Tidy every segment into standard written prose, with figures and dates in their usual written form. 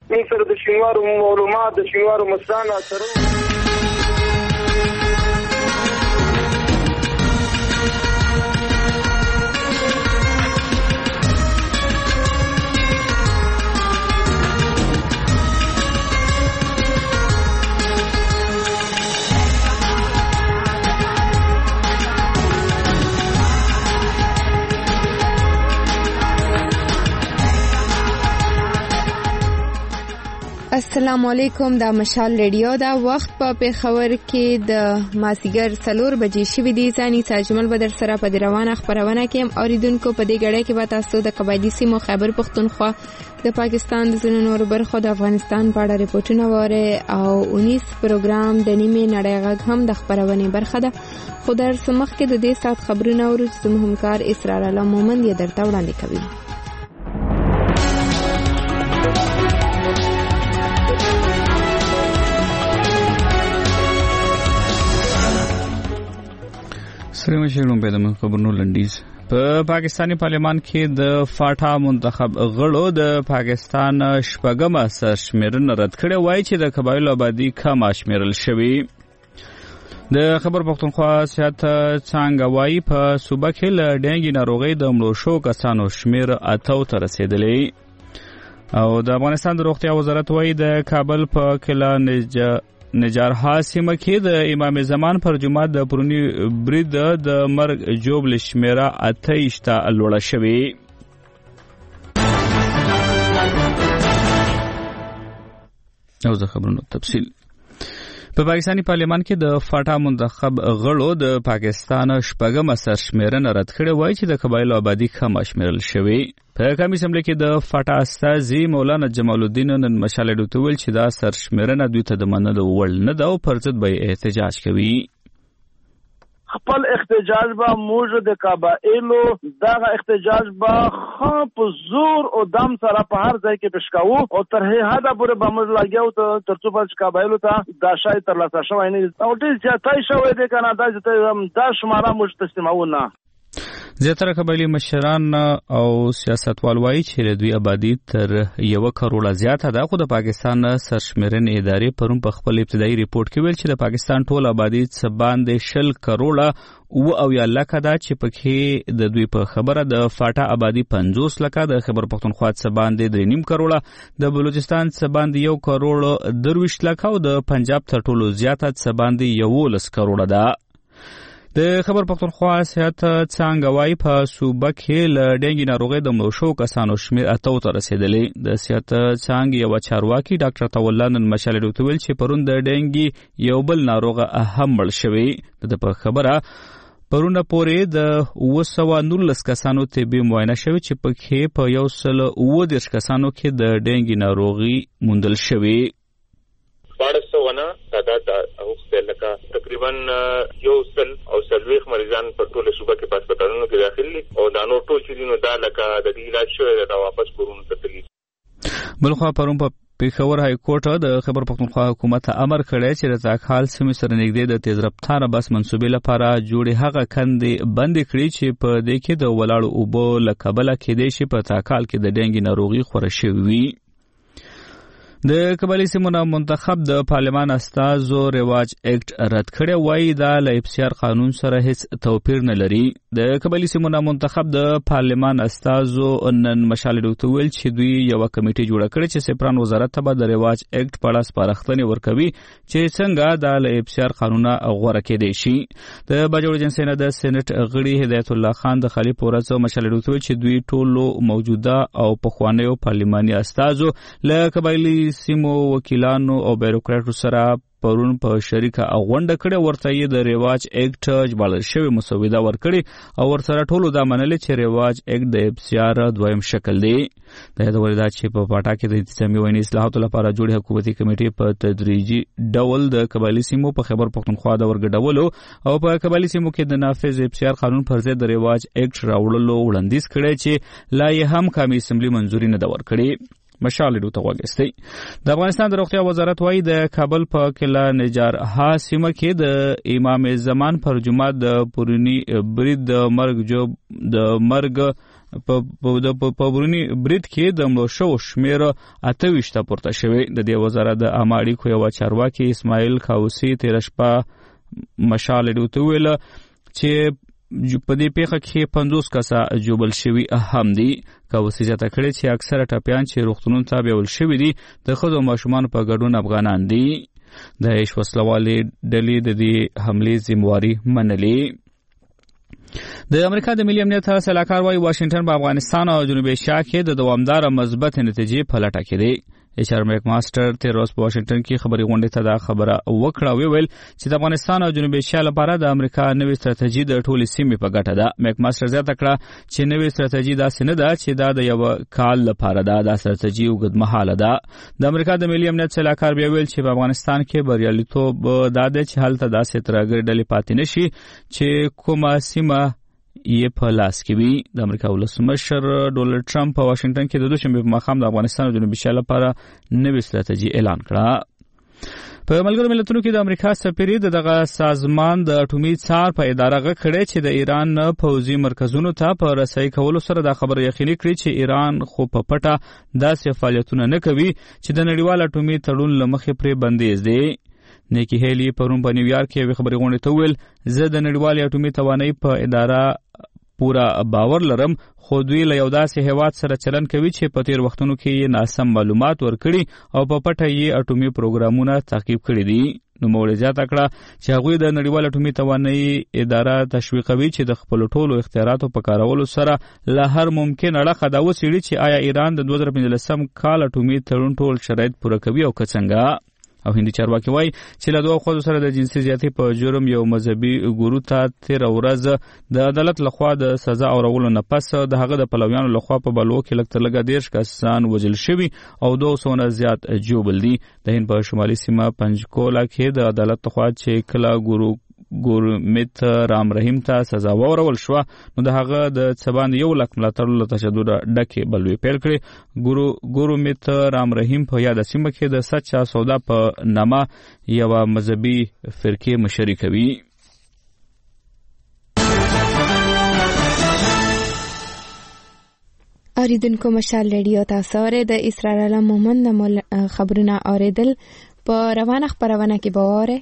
من سره د شینوارو معلومات د شینوارو مشران سره السلام علیکم. دا مشال ریډیو دا وخت په پیښور کې د مازیګر 4 بجې شوې دي. ځاني ساجمل بدر سره په روانه خبرونه کې اوریدونکو په دې غړې کې به تاسو د قبایلی سیمو خیبر پختونخوا د پاکستان د ځینو نورو برخو د افغانستان په اړه ریپورتونه واره او 19 پروګرام د نیمه نړۍ غږ هم د خبرونه برخه ده. خو در سمخ کې د دې سات خبرونه اورو چې زموږ همکار اسرار الله مومند یې درته وړاندې کوي. سلام علیکم. په دمو خبرونو لنډیز په پاکستاني پارلمان کې د فاټا منتخب غړو د پاکستان شپږمه سرشمیرنه رد کړې وایي چې د قبایلو آبادی کم شمیرل شوی. د خبر پختونخوا سیاست څنګه وایي په صوبه کې له ډینګي ناروغي د مړو شو کسانو شمیر 8 ته رسیدلی او د افغانستان د روغتیا وزارت وایي د کابل په کلا نجارها سیمه کې د امام زمان پر جمعه د پرونی برید د مرګ جوبل شمیره 28 ته لوړه شوې. او زه خبرونو تفصیل په پاکستاني پارلمان کې د فاټا منتخب غړو د پاکستان شپږمه سرشمیرنه رد کړې وایي چې د قبایلو آبادی کم شمیرل شوی. په قومي اسمبلی کې د فاټا استازي مولانا جمال الدین نن مشال ډوته ویل چې دا سرشمیرنه دوی ته د منلو وړ نه ده او پر ضد به احتجاج کوي. خپل احتجاج با موږ د قبایلو دغه احتجاج با خپ زور او دم سره په هر ځای کې پښکاو او تر هدا پورې به موږ لاګیو ته ترڅو په قبایلو ته دا شای تر لاسه شوی نه او ډیر ځای شوی دی کنه دا شماره موږ تسلیمونه. زیاتره قبایلی مشران او سیاستوال وایي چې دوی آبادی تر 1 کروڑه زیاته ده. خو د پاکستان سرشمیرنې ادارې پرون په خپل ابتدایي ریپورت کې ویل چې د پاکستان ټول آبادی څه باندې 20 کروڑه او یا لکه ده چې پکې د دوی په خبره د فاټا آبادی 50 لکه، د خیبر پختونخوا څه باندې 3.5 کروڑه، د بلوچستان څه باندې 1 کروڑ 23 لکه او د پنجاب تر ټولو زیاته څه باندې 11 کروڑه ده. د خبر پختونخوا سیاست څنګه وایي په صوبه کې له ډینګي ناروغي د مړو شو کسانو شمیر 8 ته رسیدلی. د سیاست څنګه یو چارواکي ډاکټر طول نن مشال ډوته ویل چې پرون د ډینګي یو بل ناروغه هم مړ شوی. د په خبره پرونه پورې د 219 کسانو طبي معاینه شوی چې پکې په 130 کسانو کې د ډینګي ناروغي موندل شوی. 1200 تعداد اوخته لکه تقریبا 100 او 40 مریضان په ټول صوبه کې په هسپتالونو کې داخل دي او دا نور ټول چې نو دا لکه د دې علاج شوی دا واپس کورونو ته تللی. بلخوا پرون په پیښور های کورټ د خبر پختونخوا حکومت امر کړی چې د تاکال سیمې سره نږدې د تیز رفتار بس منسوبې لپاره جوړې هغه کندې بند کړي چې په دې کې د ولاړو اوبو له کبله کېدای شي په تاکال کې د ډینګي ناروغي خوره شوې وي. د قبایلی سیمو منتخب د پارلمان استازو رواج اکټ رد کړی وایي دا له افسیار قانون سره هیڅ توپیر نه لري. د قبایلی سیمو منتخب د پارلمان استازو نن مشال ډوته ویل چې دوی یو کمیټه جوړه کړې چې سپران وزارت ته د رواج اکټ په اړه سپارښتنې ورکوي چې څنګه د له افسیار قانون غوړه کېدای شي. د باجوړ جنسي نه د سېنات غړي هدایت الله خان د خلیف ورځ مشال ډوته ویل چې دوی ټولو موجوده او پخوانیو پارلماني استازو له قبایلی سیمو وکیلانو او بیروکراټو سره پرون په شریکه غونډه کړې ورته یې د رواج اکټ ژباړل شوی مسوده ورکړي او ورسره ټولو دا منلي چې رواج اکټ د افسیار دویم شکل دی. د یادول دا چې په پاټا کې د انتظامی وینې اصلاحاتو لپاره جوړې حکومتي کمیټې په تدریجي ډول د قبایلی سیمو په خیبر پختونخوا د ورګډولو او په قبایلی سیمو کې د نافذ افسیار قانون پر ضد د رواج اکټ راوړلو وړاندیز کړی چې لا یې هم قومي اسمبلی منځوري نه ده ورکړې. مشال ډوته وګستی. د افغانستان د روغتیا وزارت وایي د کابل په کلا نجارها سیمه کې د امام زمان پر جمعه د پرونی برید د مرګ په برونی برید کې د مړو شو شمیر 28 ته پورته شوی. د دې وزارت د عامه اړیکو یو چارواکي اسماعیل کاوسی تیر شپه مشال ډوته ویل چې په دې پیښه کې 50 کسه جوړل شوی هم دي. کاوسی ځکه کړي چې اکثره ټاپیان چې روغتونونو ته بیول شوی دي د خود او ماشومان په ګډون افغانان دي. د هیڅ وسلوالي ډلې د دې حمله ذمہواری منلې. د امریکا د ملي امنیت سلاکار وايي واشنگټن په افغانستان او جنوبي ایشیا کې د دوامدار مثبت نتیجې په لټه کې دی. HR میک ماستر تیر ورځ په واشنگټن کې خبري غونډې ته دا خبره وکړه. ویل چې د افغانستان او جنوبي ایشیا لپاره د امریکا نوې ستراتیژي د ټولې سیمې په ګټه ده. میک ماستر زیاته کړه چې نوې ستراتیژي داسې نه ده چې دا د یو کال لپاره ده. دا ستراتیژي اوږدمهاله ده. د امریکا د ملي امنیت سلاکار بیا ویل چې په افغانستان کې بریالیتوب دا ده چې هلته داسې ترهګرې ډلې پاتې نشي چې کومه سیمه یې په لاس کې وي. د امریکا ولسمشر ډونالد ټرمپ په واشنگټن کې د دوشنبه په ماښام د افغانستان او جنوبي ایشیا لپاره نوې ستراتیژي اعلان کړه. په ملګرو ملتونو کې د امریکا سفیر دغه سازمان د اټومي څار په اداره غکړې چې د ایران پوځي مرکزونو ته په رسۍ کولو سره د خبر یقیني کړی چې ایران خو په پټه داسې فعالیتونه نه کوي چې د نړیوال اټومي تړون لمخې پرې بندیز دی. نیکی هیلی پرون په نیویارک کې یو خبري غونډه ته ویل زه د نړیوال اټومي توانایي په اداره پورا باور لرم خو دوی له یو داسې هیواد سره چلن کوي چې په تیر وختونو کې یې ناسم معلومات ورکړي او په پټه یې اټومي پروګرامونه تعقیب کړي دي. نو موږ زیاته کړه چې هغوی د نړیوال اټومي توانایي اداره تشویقوي چې د خپل ټولو اختیاراتو په کارولو سره له هر ممکن اړخه دا وڅېړي چې آیا ایران د 2015 کال اټومي تړون ټول شرایط پوره کوي او که څنګه. او هندي چارواکي وایي چې له دوه خو سره د جنسي زیاتي په جرم یو مذهبي ګورو ته تیر ورځ د عدالت لخوا د سزا اورولو نه پس د هغه د پلویانو لخوا په بلو کې لږ تر لږه 10 کسان وژل شوي او 200 نه زیات جوړل دي. د هند په شمالي سیمه پنجکولا کې د عدالت لخوا چې کله ګورمیت رام رحیم ته سزا ورول شو نو د هغه د څبان 1 لک ملاتړو له تشدد ډکه بلوي پیل کړي. ګورمیت رام رحیم په یاد سیمه کې د سچا سودا په نامه یو مذهبي فرقه مشري کوي. اوریدونکو مشال ریډیو تاسو اورئ د اسرائیل مومند خبرونه اوریدل په روانه خبرونه کې به وره.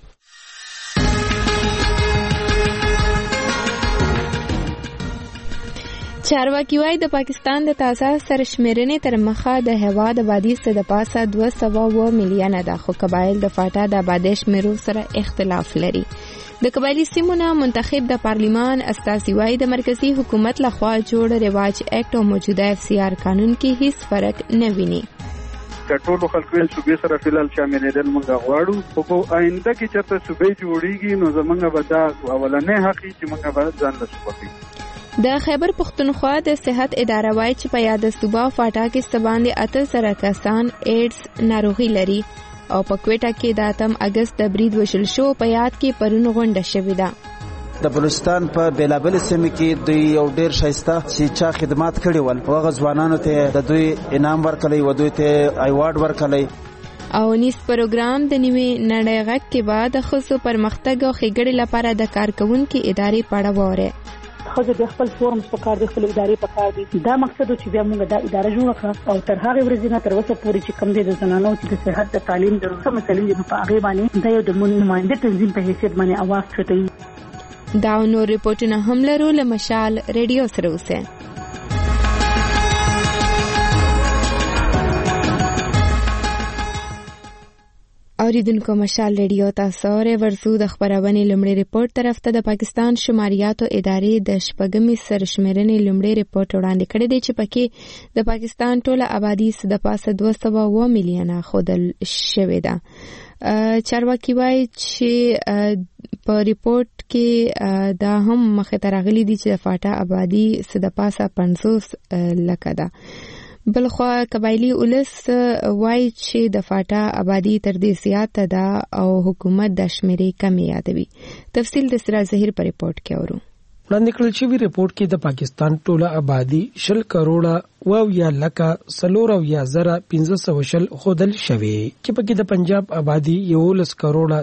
چارواکي وايي د پاکستان د تازه سرشمیرنې تر مخه د هیواد آبادی څخه د پاسه 200 میلیونه ده خو قبایل د فاټا د آبادی شمیرو سره اختلاف لري. د قبایلی سیمونو منتخب د پارلیمان استازي وايي د مرکزی حکومت لخوا جوړ رواج اکټ او موجوده FCR قانون کې هیڅ فرق نه ویني. ټولو خلکو یې صوبې سره فلال شاملېدل موږ غواړو خو په آینده کې چېرته صوبې جوړیږي نو زمونږ به دا اولنې حق چې موږ به ځان له صوبې. د خیبر پختونخوا د صحت اداره وايي چې په یاد صوبه فاټا کې باندې 8 کسان ایډز ناروغي لري او په کوټه کې د 8 اگست د برید وشل شو په یاد کې پرون غونډه شوې ده. د بلوچستان په بیلابل سیمه کې دوی یو ډیر شایسته چې چا خدمات کړي ول هغه ځوانانو ته د دوی انعام ورکړي و دوی ته ایوارډ ورکړي. او نیس پروګرام د نیوي نړۍ غږ کې بعد خصو پرمختګ او ښېګړې لپاره د کارکونکو ادارې پاړه وره خو د خپل فورمز په کار د خپل ادارې په کار دي. دا مقصد چې بیا موږ دا اداره جوړ کړو او تر هغه ورځې نه تر اوسه پورې چې کوم دي د زنانو چې د صحت د تعلیم د روسه مسلې په هغه باندې دا یو د نماینده تنظیم په حیثیت باندې اواز چوتي. دا نو ریپورتونه هم لرو له مشال ریډیو سره اوسه. اوریدونکو مشال ریډیو تاسو اورئ ورسو د خبرونه لمړي ریپورت طرف ته د پاکستان شماریاتو ادارې د شپږمې سرشمیرنې لمړي ریپورت وړاندې کړی دی چې پکې د پاکستان ټوله آبادی د پاسه 200 میلیونه خودل شوې ده. چارواکي وايي چې په ریپورت کې دا هم مخه ترغلي دي چې د فاټا آبادی د پاسه 500 لکه ده. بلخوا قبایلی اولس وای چې د فاټا آبادی تر دې زیاته ده او حکومت د شمیرې کمی یادوي. تفصیل د سرا ظهیر پر ریپورت کې اورو. وړاندې کړل شوی ریپورت کې د پاکستان ټوله آبادی 10 کروڑه یا لکه 4,1500 خودل شوی چې پکې د پنجاب آبادی 11 کروڑه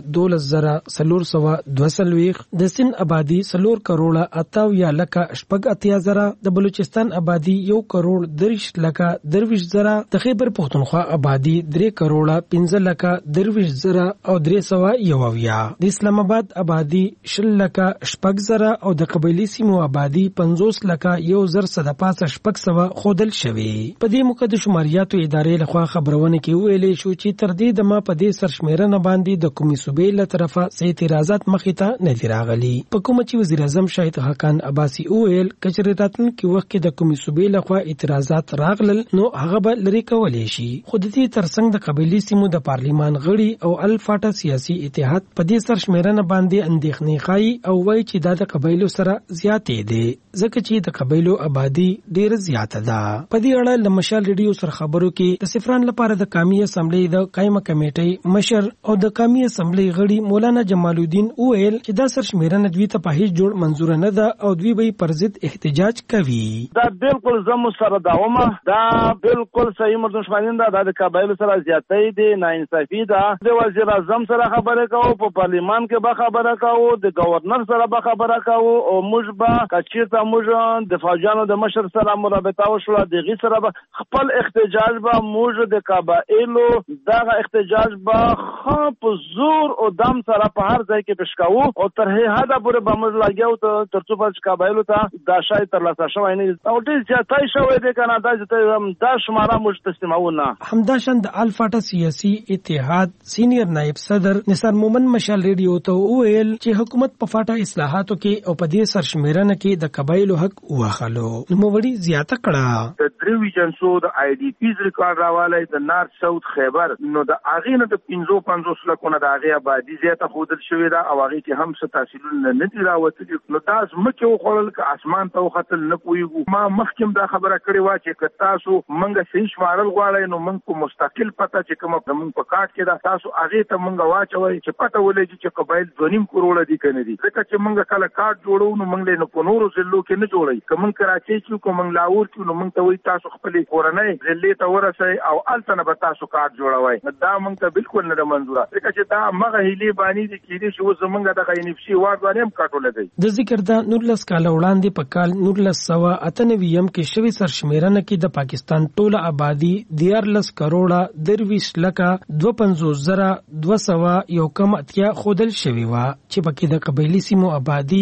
12,422 د سند آبادی 4 کروڑه 88,000 د بلوچستان آبادی 1 کروڑ 30,000 د خیبر پختونخوا آبادی 3 کروڑه 15,000 او 300 د اسلام آباد آبادی 10,000 او د قبایلی سیمو آبادی 50,165 خودل شوی. په دې موقع د شماریاتو ادارې لخوا خبرونه کې ویلې شو چې تر دې دمه په دې سرشمیرنه باندې د کومې صوبې له طرفه څه اعتراضات مخې ته نه دي راغلي. په کومه چې وزیر اعظم شاهد حقان عباسي ویل کچې راتلونکي وخت کې د کومې صوبې لخوا اعتراضات راغلل نو هغه به لري کولای شي. خو د دې ترڅنګ د قبایلی سیمو د پارلیمان غړي او الفاټا سیاسي اتحاد په دې سرشمیرنه باندې اندېښنې ښایي او وایي چې دا د قبایلو سره زیاتې دي ځکه چې د قبایلو آبادی ډېر زیاته ده. په دې اړه د مشال ریډیو سره خبرو کې د سفران لپاره د قومي اسمبلی د قائمه کمیټې مشر او د قومي اسمبلی غړي مولانا جمال الدین ویل چې دا سرشمیرنه دوی ته په هیڅ جوړ منزور نه ده او دوی به پر ضد احتجاج کوي. دا بالکل زمو سره داومه دا بالکل صحیح مردمشمانین ده د قبایلو سره زیاتې دي ناانصافي ده. د وزیر اعظم سره خبره کوو په پارلیمان کې به خبره کوو د گورنر سره به خبره کوو او موږ به کچیرته موږ د فوجانو د مشر سره مرابطه وشوه دغه سره خپل احتجاج به موږ د قبایلو دغه احتجاج به خپ زور او دم سره په هر ځای کې پېښکاو او تر هدا پورې به موږ لاګیو تر څو چې قبایلو ته دا شای تر لاسه شوی نه او ډېر زیاتای شوی دی کنه دا شماره موږ تسلیمونه. همداشان د الفاټا سیاسي اتحاد سینیئر نائب صدر نثار مومن مشال ریډیو ته ویل چې حکومت په فاټا اصلاحاتو کې او په دې سرشمیرنه کې د قبایلو حق واخلو نو وړي زیاته کړه. د دریو ایجنسو د آی ډی پیز ریکارډ راواله د نارث ساوث خیبر نو د اغه نه د 55 لکونه د اغه آبادی زیاته خودل شوې ده او اغه کې هم څه تحصیلونه نه دي راوتلي نو تاسو مکه وخړل ک اسمان ته وختل نه پويګو ما مخکم دا خبره کړې و چې ک تاسو منګه صحیح شمارل غواړئ نو منګ کو مستقل پته چې کوم منګ په کارت کې دا تاسو اغه ته منګه واچوي چې پته ولګي چې قبایل 2.5 کروڑ دي کنه دي ځکه چې منګه کله کارت جوړو نو منګ له په نورو ضلعو کې نه جوړي کوم کراچي کې کوم لاهور کې نو منګ ته وي تاسو خپل کورنۍ ضلع ته ورسئ او التنه به تاسو کارت جوړوي دا منګ ته بالکل نه منظوره ځکه چې دا مغه هلي باندې دي کې شو زمونږ د غینفشي وارد باندې هم کاټول دی. د ذکر دا 19 کال وړاندې په کال 1998 کې شوی سرشمیرنه کې د پاکستان ټوله آبادی 14 کروڑه 23,251 خودل شوی و چې پکې د قبایلی سیمو آبادی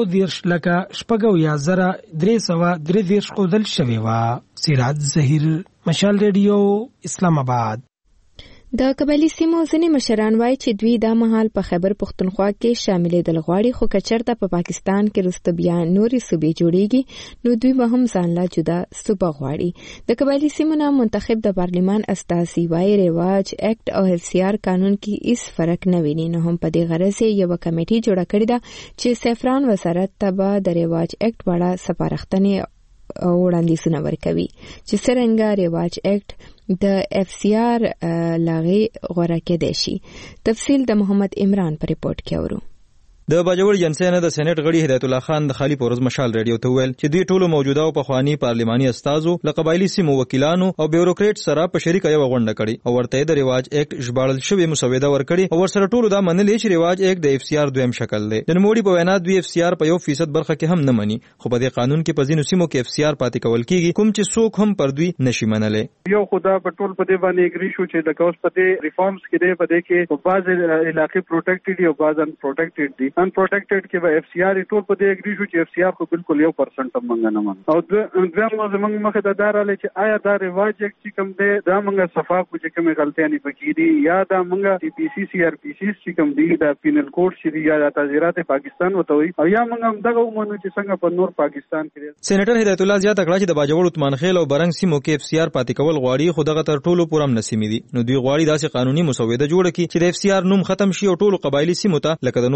1,13,333 خودل شوی و. سراج ظهیر مشال ریډیو اسلام آباد. د قبایلی سیمو ځینې مشران وایي چې دوی دا مهال په خیبر پختونخوا کې شاملېدل غواړي خو کچرته په پاکستان کې وروسته بیا نورې صوبې جوړیږي نو دوی به هم ځان لا جدا صوبه غواړي. د قبایلی سیمو نه منتخب د پارلیمان استازي وایي رواج اکټ او اف سی آر قانون کې هیڅ فرق نه ویني نو هم په دې غرض یو کمیټي جوړه کړې ده چې سفران وزارت ته به د رواج اکټ وړه سپارښتنې وړاندیزونه ورکوي چې څرنګه رواج اکټ د اف سی آر لاغي غوړه کېدای شي. تفصیل د محمد عمران پر ریپورت کې اورو. د باجوړ جنسیانه د سېنات غړي هدایت الله خان د خالی پورز مشال ریډیو ته ویل چې دوی ټولو موجوده او پخوانی پارلماني استادو له قبایلی سیمو وکیلانو او بیوروکریټ سره په شریکه یو غونډه کړي او ورته د رواج اکټ ژباړل شوی مسوده ورکړي او ورسره ټولو دا منلې چې رواج اکټ د اف سی آر دویم شکل دی. د نوموړي په وینا دوی اف سی آر په 1% برخه کې هم نه مني خو په دې قانون کې په ځینو سیمو کې اف سی آر پاتې کول کیږي کوم چې څوک هم پر دوی نشي منلې. یو خدا په ټول په دې باندې اګری شو چې د کوس په دې ریفارمز کې دی په دې کې په بعض علاقې پروټیکټډ او بعض ان پروټیکټډ دي ان پروټیکټډ کې به اف سی آر ټول په دې اګری شو چې اف سی آر خو بالکل 1% هم منګ نه من او دویم زمونږ مخه د داراله چې آیا دا رواج چې کوم دی دا موږ صفا کو چې کومه غلطیاں پکې دي یا دا موږ سی پی سی سی آر پی سی چې کوم دی دا پینل کوډ چې یا تعزیرات پاکستان وته وي او یا موږ هم دغه ومنو چې څنګه په نور پاکستان کې. سېنیټر هدایت الله زیاته کړه چې د باجوړ عثمان خیل او برنګ سیمو کې اف سی آر پاتې کول غواړي خو دغه تر ټولو پورم نسیمې دي نو دوی غواړي داسې قانوني مسوده جوړه کړي چې د اف سی آر نوم ختم شي او ټولو قبایلی سیمو ته لکه د نورو پاکستان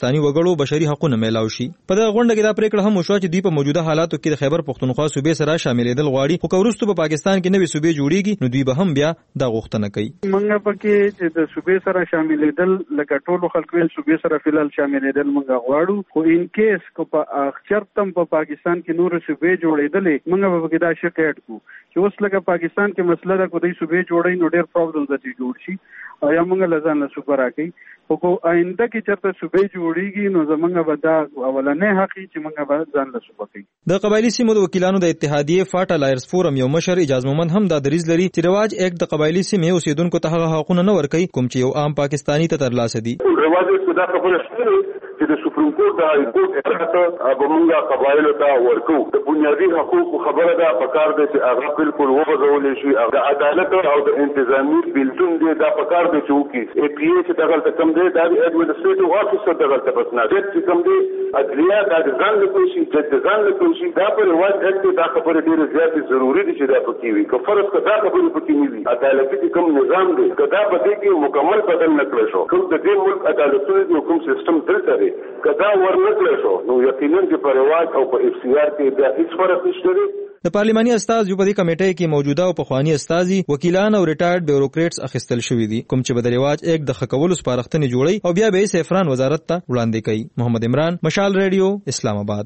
پاکستاني وګړو بشري حقوقونه میلاو شي. په دغه غونډه کې دا پریکړه هم وشوه چې دوی په موجوده حالاتو کې د خیبر پختونخوا صوبې سره شاملېدل غواړي، خو که وروسته په پاکستان کې نوې صوبې جوړیږي نو دوی به هم بیا دا غوښتنه کوي. موږ پکې چې د صوبې سره شاملېدل لکه ټولو خلکو یې صوبې سره فلال شاملېدل موږ غواړو، خو ان کیس کو په اخچرتم په پاکستان کې نور صوبې جوړېدلې موږ به کې دا شکایت کوو چې اوس لکه پاکستان کې مسله ده کو دوی صوبې جوړي نو ډېر پرابلم دي جوړ شي او یا موږ لزان له صوبې راکې، خو آینده کې چرته صوبې جوړیږي نو زمونږ به دا اولنې حق چې موږ به ځان له صوبې کوي. د قبایلی سیمو د وکیلانو د اتحادیې فاټا لایرز فورم یو مشر اجاز مومند هم دا دریځ لري چې رواج ایک د قبایلی سیمې اوسیدونکو ته هغه حقوقونه نه ورکوي کوم چې یو عام پاکستانی ته ترلاسه دي. رواج دا خبره چې د سپریم کورټ د های کورټ اطاعت به موږ قبایلو ته ورکو. د بنیادي حقوقو خبره ده پکار ده چې هغه بالکل وغځول شي. د عدالت او د انتظامی بلتون دی دا پکار ده چې وکړي. ای پی ای چې دغه کم دی دا ایڈمنسټریټیو افیسر دغه بسنا دي چې کم دی عدلیه د ځان له کوشي چې ځان له کوشي دا پر رواج اکټ دا خبره ډیره زیاتې ضروری دي چې دا پکې وي. که فرض کړه دا خبره پکې نه وي عدالتي کوم نظام دی کدا په دې کې مکمل بدل نه کړی شو کوم د دې ملک عدالتونو کوم سیستم دلته دی کدا ورنکړی شو نو یقینا چې په رواج او په اف سی آر کې دا هیڅ فرق نشته. د پارلماني استاذ یو په دې کمیټې کې موجوده او پخوانی استاذي وکیلان او ریټایرډ بیوروکریټس اخیستل شوی دي کوم چې د رواج ایک د خکولو سپارښتنې جوړي او بیا به سیفران وزارت ته وړاندې کوي. محمد عمران، مشال ریډیو، اسلام آباد.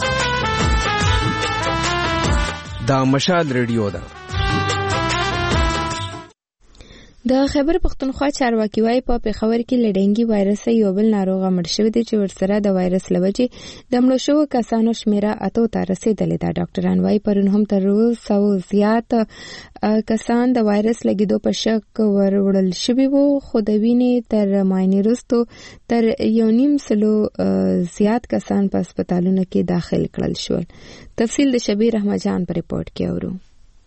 دا مشال ریډیو ده. د خیبر پختونخوا چارواکي وايي په پېښور کې له ډینګي وایرس یو بل ناروغه مړ شوی دی چې ورسره د وایرس له وجې د مړو شوو کسانو شمیره 8 ته رسېدلې ده. ډاکټران وايي پرون هم تر 200 زیات کسان د وایرس لګیدو په شک وروړل شوي وو، خو د وینې تر معاینې وروسته تر 1.5 زیات کسان په هسپتالونو کې داخل کړل شول. تفصیل د شبیر احمد جان په ریپورت کې اورو.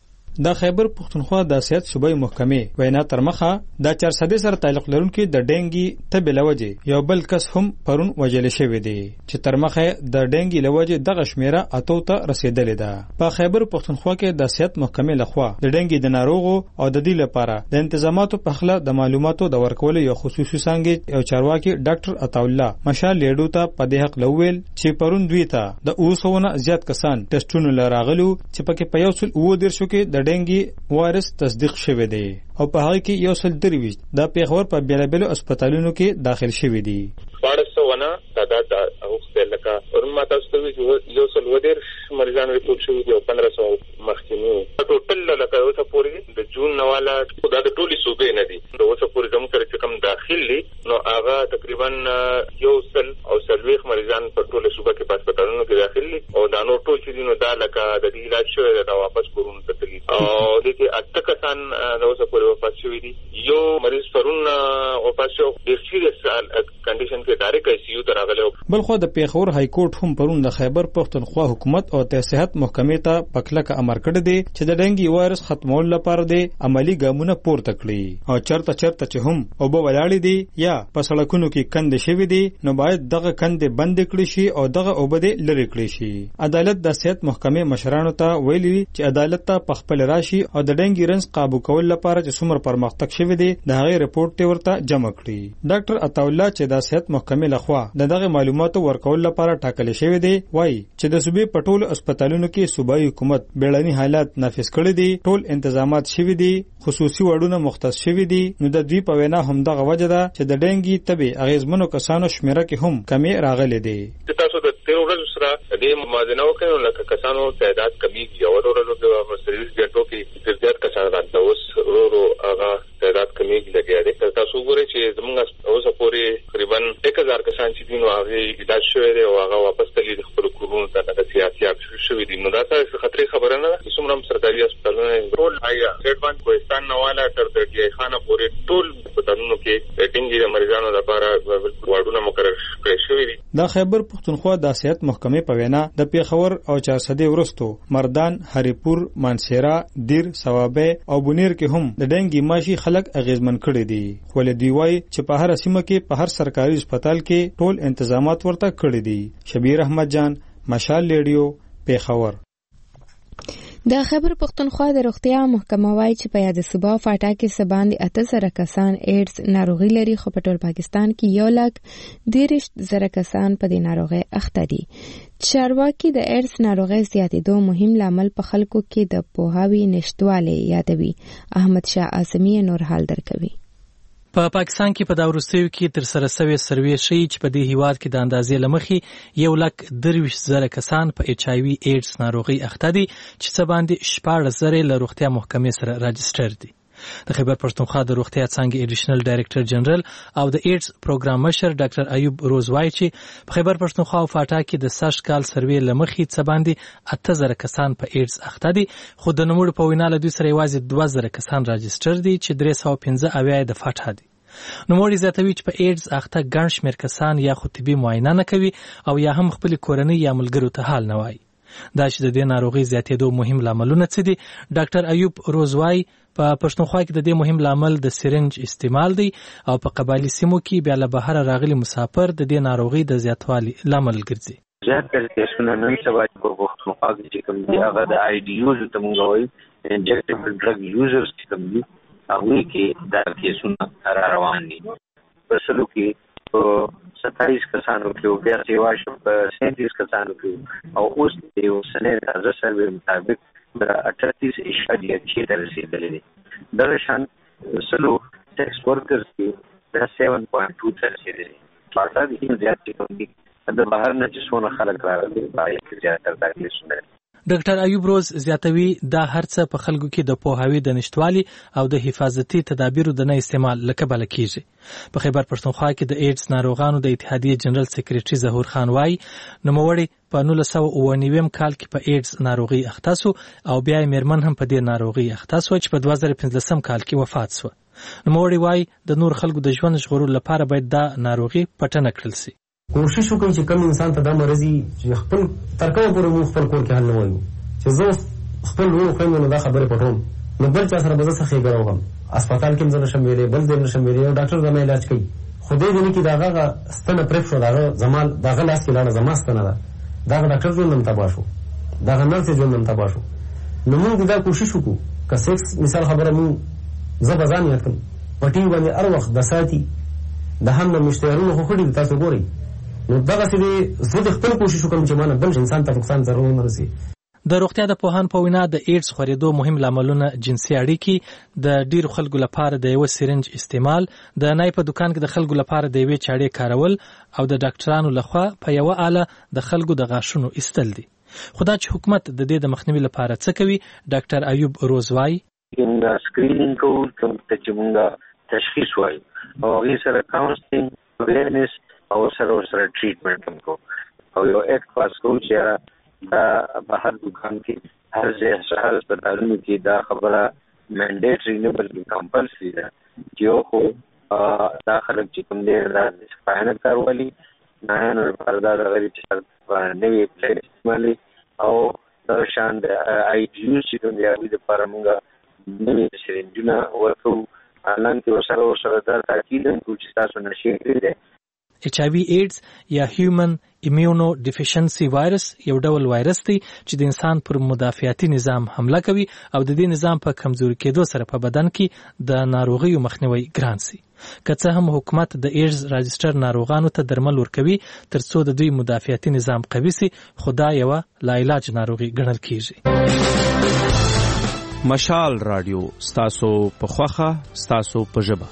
د خیبر پختونخوا د سیاست صوبای محکمې وینا تر مخه د 400 سره تعلق لرونکي د ډینګي تبه لوجه یو بل کس هم پرون وجل شوی دی چې تر مخه د ډینګي لوجه دغه شمیره 8 ته رسیدلې ده. په خیبر پختونخوا کې د سیاست محکمې لخوا د ډینګي د ناروغو او د دې لپاره د انتظاماتو په خله د معلوماتو د ورکول یو خصوصي څنګه یو چارواکي ډاکټر عطاالله مشال لیډو ته په دې حق لویل چې پرون دوی ته د 200 زیات کسان ټیسټونو لراغلو چې پکې په یو څل 2 کې د ډینګي وایرس تصدیق شوی دی او په هغه کې یو څل 23 د پیښور په بیلابیلو هسپتالونو کې داخل شوی دی. 1200 تعداد اوخته لکه ورما تاسو ته یو څل ودیر مریضان ریپورت شوی دی او 1500 مخکینی ټوټل لکه اوسه پورې د جون نواله دا د ټولي صوبې نه دي د اوسه پورې زموږ سره چې کوم داخل دي نو هغه تقریبا یو څل او سلويخ مریضان په ټوله صوبه کې په هسپتالونو کې داخل دي او دا نور ټول چې نو دا لکه د دې علاج شوی دا واپس کورونه ته تللی او د دې اته کسان د اوسه پورې وفات شوی دي. یو مریض پرون وفات شو د سیریس کنډیشن کې ډایرکټ آی سی یو ته راغلی. بلخو د پیښور های کورټ هم پرون د خیبر پختونخوا حکومت او صحت محکمې ته پکلک امر کړی دی چې د ډینګي وایرس ختمول لپاره د عملی ګامونه پورته کړي او چرته چې هم او به ولاړې دي یا په سړکونو کې کند شوی دي نو باید دغه کند بند کړي شي او دغه اوبده لری کړي شي. عدالت د صحت محکمې مشرانو ته ویلي چې عدالت ته پخپل راشي او د ډینګي رنس قابو کول لپاره چې څومره پرمختګ شوی دی د هغه رپورت ورته جمع کړي. ډاکټر عطاالله چې د صحت محکمې لخوا دغه معلوماتو ورکول لپاره ټاکل شوی دی وایي چې د صوبې په ټولو هسپتالونو کې صوبایي حکومت بیړني حالات نافذ کړي دي، ټول انتظامات شوي دي، خصوصي وړونه مختص شوي دي. نو د دوی په وینا هم دغه وجه ده چې د ډینګي تبه اغیزمنو کسانو شمیره کې هم کمی راغلي دي. تاسو د 13 ورځې سره د موازنه وکړو لکه کسانو تعداد کمیږي او ورورو د سرویس ګټو کې زیات کسان راځي اوس ورورو هغه تعداد کمیږي لګیا دي. تاسو ګورئ چې زموږ اوسه پورې تقریبا 1000 کسان چې دي نو هغه علاج شوی دی او هغه واپس تللی د خپل کورونو ته د سیاسي شوی دي. نو دا څه خطرې خبره نه ده چې څومره سرکاري هسپتالونه ټول آیا ایڈوانس کوهستان نواله تر د خانه پورې ټول هسپتالونو کې ډینګي د مریضانو لپاره واډونه مقرر کړی شوی دي. د خیبر پختونخوا د صحت محکمې په وینا د پیښور او 400 ورستو مردان، هریپور، مانسیرا، دیر، ثوابه او بونیر کې هم د ډینګي ماشي خلک اغیزمن کړي دي. خو له دوی وايي چې په هر سیمه کې په هر سرکاري هسپتال کې ټول انتظامات ورته کړي دي. شبیر احمد جان، مشال ریډیو، پیښور. د خیبر پښتونخوا د روغتیا محکمه وايي چې په یاد صوبه فاټا کې سباندې 8,000 کسان ایډز ناروغي لري، خو په ټول پاکستان کې 1,13,000 کسان په دې ناروغي اخته دي. چارواکي د ایډز ناروغي زیاتېدو مهم لامل په خلکو کې د پوهاوي نشټوالی یادوي. احمد شاه اعظمي نور حال درکوي. په پاکستان کې په دا وروستیو کې تر سره سوي سروې شي چې په دې هیواد کې د اندازې لمخې 1,23,000 کسان په ایچ آی وی ایډز ناروغي اخته دي چې څه باندې 14,000 له روغتیا محکمې سره راجسټر دي. د خیبر پښتونخوا د روغتیا څانګې ایډیشنل ډایریکټر جنرال او د ایډز پروګرام مشر ډاکټر ایوب روز وایي چې په خیبر پښتونخوا او فاټا کې د سږ کال سروې لمخې څه باندې 8,000 کسان په ایډز اخته دي، خو د نوموړو په وینا له دوی سره یوازې 2,000 کسان راجسټر دي چې 315 د فاټا دي. نوموړي زیاتوي چې په ایډز اخته ګڼ شمېر کسان یا خو طبي معاینه نه کوي او یا هم خپل کورنۍ یا ملګرو ته حال نه وایي. دا چې د دې ناروغي زیاتېدو مهم لاملونه څه دي، ډاکټر ایوب روز وایي په پښتونخوا کې د دې مهم لامل د سرنج استعمال دی او په قبایلي سیمو کې بیا له بهره راغلي مسافر د دې ناروغي د زیاتوالي لامل ګرځي. زیاتره کیسونه نن سبا په پښتونخوا کې چې کوم دي هغه د آی ډي یوز ته موږ وایو انجکټیبل ډرګ یوزرز چې کوم دي هغه کې دا کیسونه را روان دي. په سلو کې په 27 کسانو کې بیا سیوا شو په 37 کسانو کې او اوس یو سنې تازه سروې مطابق د 38.6 ته رسیدلې دي. دا شان سلو سیکس ورکرز کې د 7.2 ته رسیدلې دي. پاټا دي زیات کوم دي د بهر نه چې څونه خلک راغلي پای کې زیاتره دا کیسونه. ډاکټر ایوب روز زیاتوي دا هرڅه په خلکو کې د پوهاوي د نشټوالي او د حفاظتي تدابیرو د نه استعمال لکبل کیږي. په خیبر پښتونخوا کې د ایډز ناروغانو د اتحادیې جنرال سیکریټري ظهور خان وایي نوموړي په 1999 کال کې په ایډز ناروغي اخته شو او بیا یې میرمن هم په دې ناروغي اخته شو چې په 2015 کال کې وفات شو. نوموړي وایي د نور خلکو د ژوند ژغورلو لپاره باید دا ناروغي پټنه کړل شي. کوشش وکړئ چې کوم انسان ته دا مرضی چې خپل ترکمه پورې مو خپل کور کې حل نه وایو چې زه خپل ورو خو نه دا خبره پټوم نو بل چا سره به زه څه غواړم هسپتال کې زه نشم ویلې بل ځای نشم ویلې او ډاکټر زما علاج کوي خدای دې کې داغه ستنه پرېف شو داغه زمال داغه لاس کې لاړه زما ستنه ده داغه ډاکټر ژوند هم تباه شو داغه نرس ژوند هم تباه شو. نو موږ دا کوشش وکړو که سیکس مثال خبره موږ زه بزان یاد کړم پټي باندې هر وخت د ساتي د هم نه مشتریانو خو خړي تاسو ګورئ نو دغه څه زه د خپل کوشش وکم چې مانه بل انسان ته نقصان ضرور نه رسي. د روغتیا د پوهان په وینا د ایډز خورېدو مهم لاملونه جنسي اړیکې، د ډیرو خلکو لپاره د یو سرنج استعمال، د نای په دکان کې د خلکو لپاره د یوې چاړې کارول او د ډاکټرانو لخوا په یو آله د خلکو د غاښونو ایستل دي. خدا چې حکومت د دې د مخنیوي لپاره څه کوي، ډاکټر ایوب روز وایي موږ سکرینینګ کوو چې موږ تشخیص وایو او هغې سره کاونسلینګ اویرنس او سره ټریټمنټ هم کوو او یو ایکټ پاس کوو چې دا په هر دکان کې هر ځای هسپتالونو کې دا خبره منډیټري نه بلکې کمپلسري ده چې خو دا خلک چې کوم دی دا سپاینه کارولي نه لپاره دا دغه چې نوې پلان استعمالي او دا شان د آی ډي یو چې کوم دی هغې دپاره موږ نوې سرنجونه ورکوو حالانکې ورسره دا تاکید هم کوو چې تاسو نشي کړی دی. ایچ آی وی ایډز یا هیومن ایمیونو ډیفیشنسي وایرس یو ډول وایرس دی چې د انسان پر مدافعتي نظام حمله کوي او د دې نظام په کمزوري کېدو سره په بدن کې د ناروغیو مخنیوي ګران شي. که څه هم حکومت د ایډز راجسټر ناروغانو ته درمل ورکوي ترڅو د دوی مدافعتي نظام قوي شي، خو دا یوه لاعلاج ناروغي ګڼل کیږي. مشال رادیو ستاسو په خوخه ستاسو په ژبه.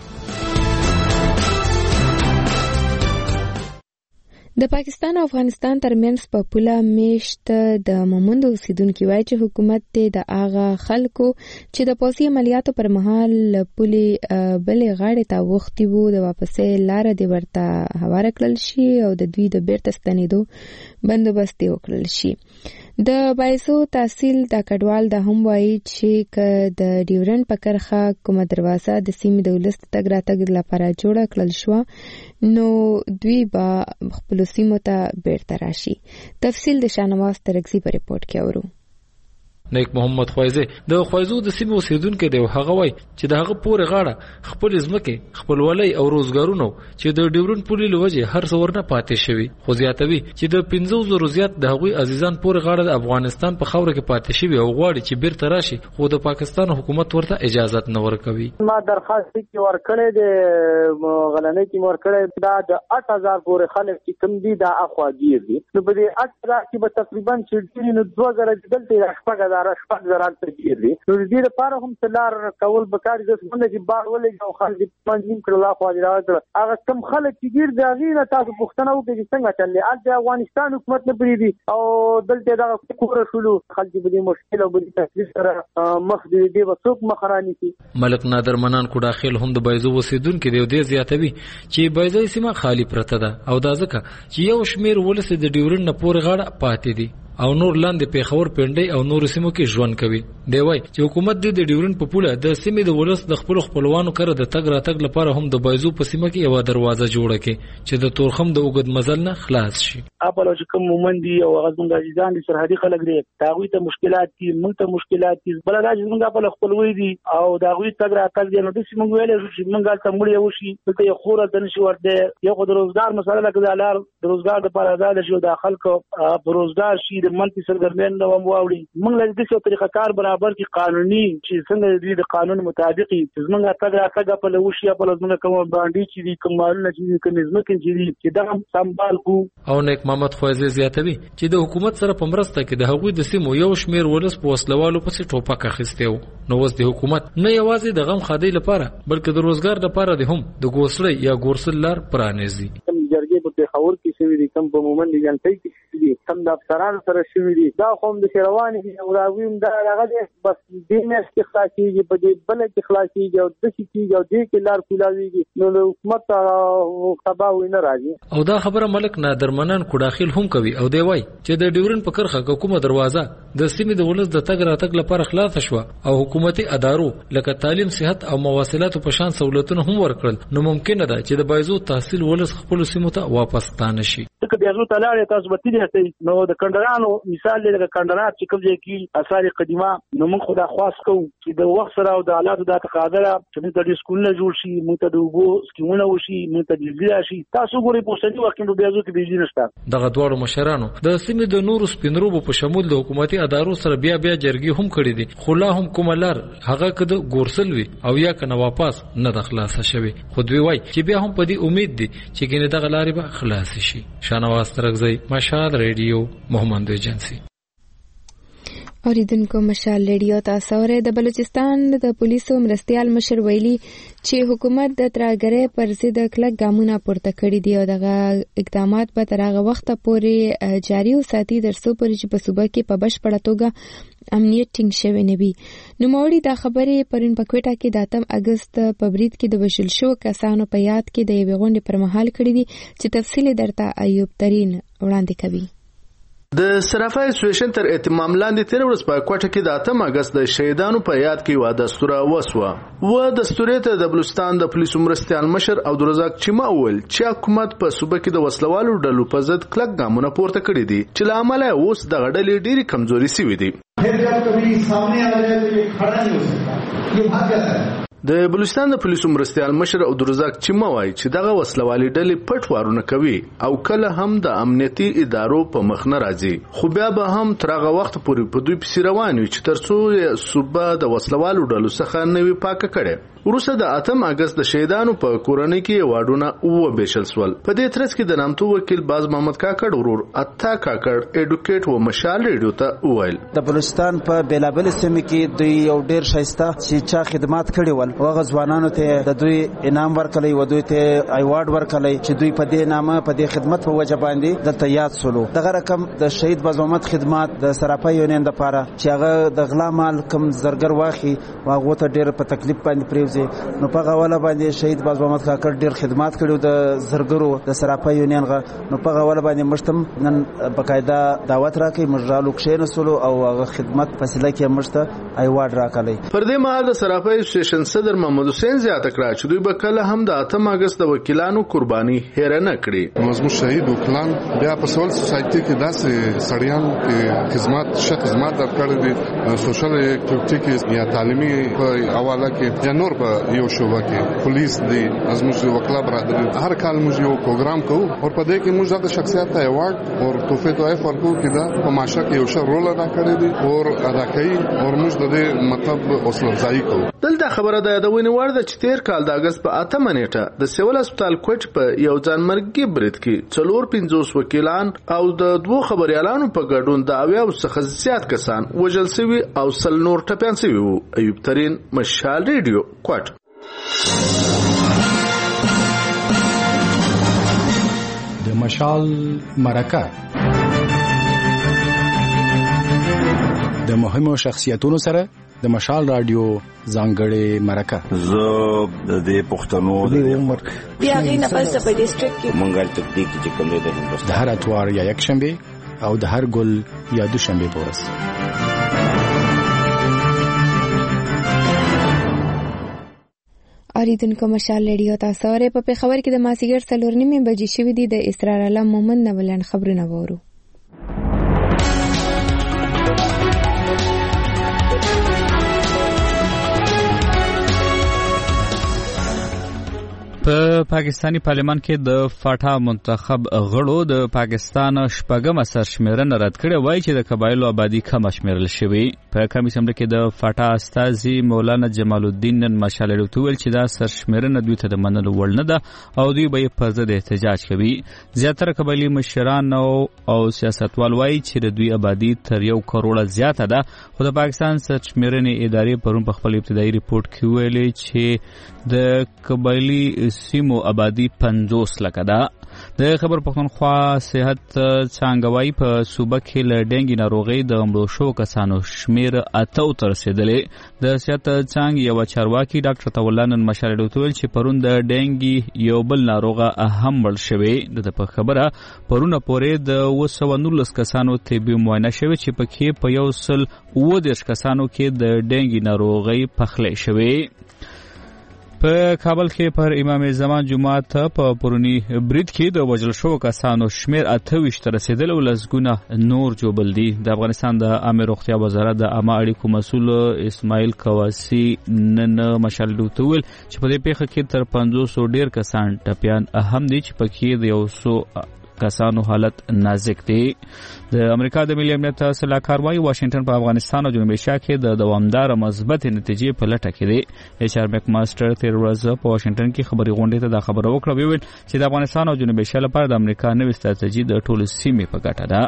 د پاکستان او افغانستان ترمنځ په پوله میشت د مومند اوسیدونکو وایي چې حکومت د هغه خلکو چې د پوځي عملیاتو پر مهال پولې بلې غاړې ته وختي وو د واپسې لاره دې ورته هواره کړل شي او د دوی د بیرته ستنېدو بندوبست یې وکړل شي. د بایسو تحصیل د کډوال د هم وایي چې که د ډیورنډ په کرښه کومه دروازه د سیمې د ولس تګ راتګ لپاره جوړه کړل شوه نو دوی به خپلو سیمو ته بیرته راشي. تفصیل د شاهنواز ترکزي په ریپورټ کې اورو. نیک محمد خوایزه د خوایزو د سیمو اوسیدونکو دی هغه وای چې د هغه پورې غاړه خپل ځمکه خپلولۍ او روزګارونو چې د ډیورن پولي لوجه هر څور نه پاتې شوی خو زیاتوي چې د 15 زیات د هغوی عزیزان پورې غاړه د افغانستان په خاور کې پاتې شوی او غواړي چې بیرته راشي خو د پاکستان حکومت ورته اجازه نه ورکوي. ما درخواست کې ورکړې د غلنۍ کې ورکړې دا د 8000 پورې خلک چې کم دي دا اخواګیر دي نو په دې 8000 کې به تقریبا چې نو 2000 دلته شپږ ترګیر دي نو دې لپاره هم تلار کول بکار د څنګه چې بار ولې او خلک پنځم کړه خو راځي هغه کم خلک چې ګیر داغي نه تاسو پوښتنه وکړئ چې څنګه چلې د افغانستان حکومت نه پریدي او دلته دا کور شولو خلک به دې مشکل او به تکلیف سره مخ دې وڅوک مخرانی کی. ملک نادر منان کو داخل هم د بایزو وسیدونکو دی دې زیاتوي چې بایزو سیمه خالی پرته ده او دا ځکه چې یو شمیر ولس د ډیورن نه پورې غاړه پاتې دي او نور لاندې پیښور پنډي او نور سیمو کې ژوند کوي. دی وای چې حکومت د ډیورن په پوله د سیمې د ولس د خپلوانو کړه د تګ راتګ لپاره هم د بایزو په سیمه کې یو دروازه جوړه کړي چې د تورخم د اوګد مزل نه خلاص شي. خپل چې کوم مومندي او غزنګ عزیزان دي سرحدي خلک دي تاوی ته مشکلات دي مونږ ته مشکلات دي بل راځي موږ خپل خپلوي دي او دا غوي تګ راتګ دي نو د سیمه ویلې چې موږ ته مړ یو شي ته یو خوره د نشي ورته یو د روزګار مسله لکه د لار د روزګار لپاره آزاد شي د خلکو په روزګار شي د منتي سرګرمي نو واوړي موږ له دې څه طریقه کار برابر کی قانوني چې څنګه د قانون مطابق چې موږ تګ راتګ په لوشي په لزمنه کوم باندې چې دي کومالونه چې کوم نظم کې چې دا سمبال کو. او نیک محمد خوایزه زیاتوي چې د حکومت سره په مرسته کې د هغوی د سیمو یو شمیر ولس په وسلوالو پسې ټوپک اخیستیو نو اوس د حکومت نه یوازې د غم خادي لپاره بلکې د روزګار لپاره د هم د ګوسړې یا ګورسل لار پرانیزي. جرګې په خاور کې شوی دي کم په مومن دي جنټي کې دي کم د افسرانو سره شوی دي دا قوم د شروان دي او راویم دا هغه دي بس دې نه استخلاصيږي په دې بل کې خلاصيږي او د شي کې او دې کې لار کولاويږي نو د حکومت او تباوی نه راځي. او دا خبره ملک نادر منان کو داخل هم کوي او دی وای چې د ډیورن په کرخه کومه دروازه د سیمې د ولس د تګ راتګ لپاره خلاص شو او حکومتي ادارو لکه تعلیم صحت او مواصلات په شان سہولتونه هم ورکړل نو ممکن ده چې د بایزو تحصیل ولس خپل سیمو ته واپس تانه شي. که بیا زو تلاړ تاسو به تیری نو د کندرانو مثال لري کندرات چې کوم ځای کې اثار قدیمه نو موږ خدا خواست کوو چې د وخت سره او د حالاتو د تقاضا چې موږ د سکولونو جوړ شي موږ ته د وګو سکیمونه وشي موږ ته بجلی شي تاسو ګورئ په سړي وخت کې بیا زو کې بجلی نشته. دغه دوړو مشرانو د سیمې د نورو سپینروبو په شمول د حکومتي ادارو سره بیا جرګي هم کړې دي خو لا هم کوملار هغه کده ګورسل وي او یا کنه واپس نه د خلاصه شوی خو دوی وای چې بیا هم په دې امید دي چې ګینه دغه لارې به خلاص شي. شانواز ترغزی مشال ریډیو محمد ایجنسی. اوریدونکو مشال ریډیو تاسو ورته د بلوچستان د پولیسو مرستيال مشر ویلي چې حکومت د ترهګرۍ پر ضد کلک ګامونه پورته کړي دي او دغه اقدامات به تر هغه وخت پورې جاري وساتي ترڅو پورې چې په صوبه کې په بشپړه توګه امنیت ټینګ شوی نه وي. نوموړي دا خبرې پرون په کوټه کې د 8 اگست په برید کې د وشل شو کسانو په یاد کې د یوې غونډې پر مهال کړي دي چې تفصیل درته ایوب ترين وړاندې کوي. د صرافه اسوسییشن تر اهتمام لاندې تیر ورځ په کوټه کې د 8 اگست د شهیدانو په یاد کې و دستوره وسوه و دستورې ته د بلوچستان د پولیسو مرستيال مشر عبدالرزاق چیما اول چې حکومت په صوبه کې د وسلوالو ډلو په ضد کلک ګامونه پورته کړي دي چې لامل اوس د غړلې ډېری کمزوري سوي دي. پھر جب کبھی سامنے آ جائے تو یہ کھڑا نہیں ہو سکتا یہ بھاگ جاتا ہے. د بلوچستان د پولیسو مرستيال مشر عبدالرزاق چیما وایي چې دغه وسلوالي ډلې پټ وارونه کوي او کله هم د امنیتي ادارو په مخ نه راځي خو بیا به هم تر هغه وخت پورې په دوی پسې روان وي چې ترڅو صوبه د وسلوالو ډلو څخه نوي پاکه کړي. وروسته د 8 اگست د شهیدانو په کورنۍ کې واډونه او بشل سول. په دې ترڅ کې د نامتو وکیل باز محمد کاکړ ورور اتا کاکړ اډوکیټ و مشال ریډیو ته وویل د بلوچستان په بیلابل سیمه کې دوی یو ډیر شایسته چې چا خدمات کړي ول وغه ځوانانو ته د دوی انعام ورکړي و دوی ته ایوارډ ورکړي چې دوی په دې نامه په دې خدمت په وجه باندې د تیاد سولو. دغه رقم د شهید باز محمد خدمات د سراپا یونین لپاره چې هغه د غلا مال کم زرګر واخی واغه ته ډیر په تکلیف باندې پریوزي راځي نو په غواله باندې شهید باز محمد کاکړ ډیر خدمات کړو د زرګرو د سراپا یونین غا نو په غواله باندې مشتم نن بقاعده دعوت راکې مجرالو کښې نسلو او هغه خدمت فاصله کې مشته ایوارډ راکړی. پر دې مهال د سراپا سټیشن صدر محمد حسین زیاته کړه چې دوی به کله هم د 8 اگست د وکیلانو قرباني هیر نه کړي. مزمو شهید وکیلان بیا په سول سوسایټي کې داسې سړیان کې خدمات درکړي دي سوشل اکټیویټي کې یا تعلیمي په حواله کې یا نور په یو شوبه کې پولیس دی مزمو وکلا برادری هر کال موږ یو پروګرام کوو او په دې کې موږ د شخصیت ته ایوارډ او توفه توای فرقو کې دا په ماشه کې یو ښه رول ادا کړی دی او ادا کوي او موږ د دې مطلب حوصله افزایی کوو. دلته خبره ده د وینې وړ ده چې تیر کال د اگست په 8 نیټه د سیول هسپتال کوټ په یو ځانمرګي برید کې 450 وکیلان او د 2 خبريالانو په ګډون د 80 څخه زیات کسان وژل شوي او سل نور ټپيان شوي وو. ایوب ترين، مشال ریډیو، کوټ. د مشال مرکه د مهمو شخصیتونو سره د مشال رادیو ځانګړې مرکه. زه د پښتنو د عمر بیا غي نه پس په ډیسټریکټ کې مونږه تطبیق چې کوم دی د هندوستان د هر اتوار یا یک شنبه او د هر ګل یا دوشنبه په ورځ. اوریدونکو مشال ریډیو تاسو اورئ په خبر کې د ماسیګر 4:30 بجې شوې دي. د اسرار الله مومن نولن خبرونه وورو. په پاکستانی پارلمان کې د فاټا منتخب غړو د پاکستان شپږم سرشمیرنه رد کړې وایي چې د قبایلو آبادی کم شمیرل شوی. په کمی سمره کې د فاټا استاذي مولانا جمال الدین نن مشال ریډیو ویل چې دا سرشمیرنه دوی ته د منلو وړ نه ده او دوی به په ضد احتجاج کوي. زیاتره قبایلی مشران او سیاستوال وایي چې د دوی آبادی تر 1 کروڑ زیاته ده. خو د پاکستان سرشمیرنې ادارې پرون په خپل ابتدایي ریپورت کې ویلي چې د قبایلی سیمو آبادی 50 لکه ده. د خبر پښتونخوا صحت څنګهوي په صوبه کې له ډنګي ناروغي د مړو شو کسانو شمیر 8 تر رسیدلې. د صحت څنګه یو چارواکي ډاکټر تولانن مشال ډوتول چې پرون د ډنګي یو بل ناروغه اهم مړ شوی. د خبره پرونه پورې د 219 کسانو طبي معاینه شوی چې پکې په 110 کسانو کې د ډنګي ناروغي پخلې شوی. په کابل کې پر امام زمان جمعه ته په پرونی برید کې د وژل شو کسانو شمیر 28 تر رسیدل او لسګونه نور جوړل دي. د افغانستان د عامه روغتیا وزارت د عامه اړیکو مسول اسماعیل کواسی نن مشال دوتول چې په دې پیښه کې تر 500 ډیر کسان ټپيان اهم دي چې پکې د 100 کسانو حالت نازک دی. د امریکا د ملي امنیت سلاکار وايي واشنگټن په افغانستان او جنوب ایشیا کې د دوامدار مثبت نتیجې په لټه کې دی. ایچ آر میک ماستر تیر ورځ په واشنگټن کې خبري غونډې ته دا خبره وکړه ویل چې د افغانستان او جنوب ایشیا لپاره د امریکا نوې ستراتیژي د ټولو سیمې په ګټه ده.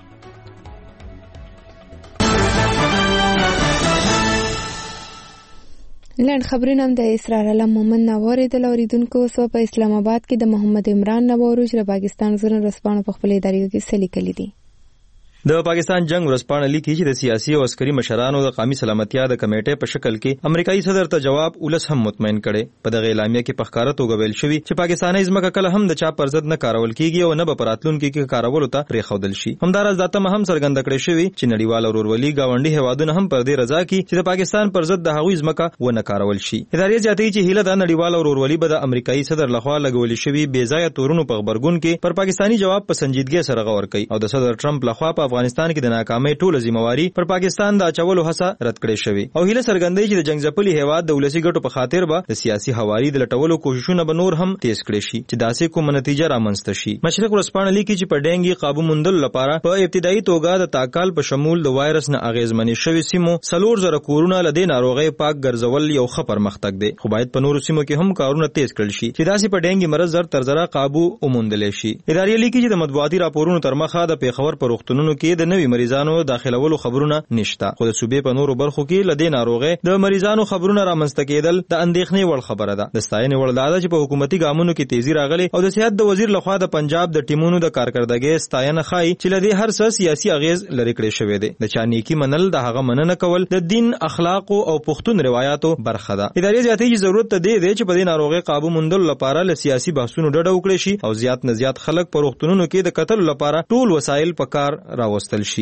لند خبرونه هم د اسرار الله مومن نواري د اوریدونکو سو په اسلام آباد کې د محمد عمران نوروز د پاکستان زون رسپانو په خپل ادارې کې سلیکلي دي. د پاکستان جنگ ورځپاڼه لیکي چې د سیاسي او عسکري مشرانو د قومي سلامتیا د کمیټې په شکل کې امریکایي صدر ته جواب ولس هم مطمئن کړي. په دغه اعلامیه کې په ښکاره توګه ویل شوی چې پاکستاني ځمکه کله هم د چا پر ضد نه کارول کیږي او نه به پراتلونکو کې کارولو ته پریښودل شي. همدارس داته هم څرګنده کړې شوی چې نړیوال ورورولي گاونډي هوادونه هم پر دې رضا کی چې د پاکستان پر ضد د هغوی ځمکه ونه کارول شي. ادارې زیاتوي چې هیله د نړیوال ورورولي به د امریکایي صدر لخوا لګول شوی بې ځایه تورونو په خبرګون کې پر پاکستاني جواب په سنجیدګۍ سره غور کوي او د صدر ټرمپ لخوا په افغانستان کې د ناکامۍ ټوله ذمہواری پر پاکستان د اچولو هڅه رد کړې شوی او هیله څرګندوي چې د جنگ ځپلي هیواد د ولسی ګټو په خاطر به د سیاسي حواري د لټولو کوششونه به نور هم تیز کړي شي چې داسې کوم نتیجه رامنځته شي. مشرق ورځپاڼه لیکي چې په ډنګي قابو موندلو لپاره په ابتدایي توګه د تاکال په شمول د وایرس نه اغیزمنې شوی سیمو 4,000 کورونه لدې ناروغي پاک ګرځول یو ښه پرمختګ دی. خو باید په نورو سیمو کې هم کارونه تیز کړل شي چې داسې په ډنګي مرض زر تر زره قابو وموندل شي. ادارې لیکي چې د مطبوعاتي راپورونو تر مخه د پیښور په روغتونونو کې د نوي مریضانو داخلولو خبرونه نشته، خو د صوبې په نورو برخو کې لدې ناروغۍ د مریضانو خبرونه رامنځته کېدل د اندېښنې وړ خبره ده. د ستاینې وړ دا ده چې په حکومتي ګامونو کې تیزی راغلي او د صحت د وزیر لخوا د پنجاب د ټیمونو د کارکردګۍ ستاینه ښایي چې لدې هر څه سیاسي اغیز لري کړی شوی دی. د چا نیکي منل د هغه مننه کول د دین، اخلاقو او پښتون روایتو برخه ده. ادارې زیاتې ضرورت ته دی چې په دې ناروغۍ قابو موندلو لپاره له سیاسي بحثونو ډډه وکړي شي او زیات نه زیات خلک په روغتونونو کې د کتلو لپاره ټول وسایل په کار راوستل شي.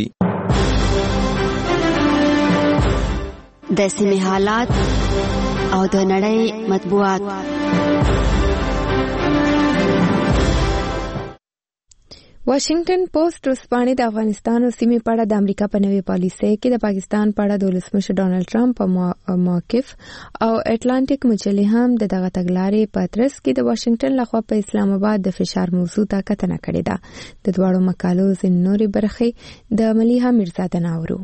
د سیمې حالات او د نړۍ مطبوعات. واشنگټن پوسټ ورځپاڼې د افغانستان او سیمې په اړه د امریکا په نوې پالیسۍ کې د پاکستان په اړه د ولسمشر ډانلډ ټرمپ په موقف او اټلانټیک مجلې هم دغه تګلارې په ترڅ کې د واشنگټن لخوا په اسلام آباد د فشار موضوع ته کتنه کړې ده. د دواړو مقالو ځینې نورې برخې د ملیحه میرزاده ناورو.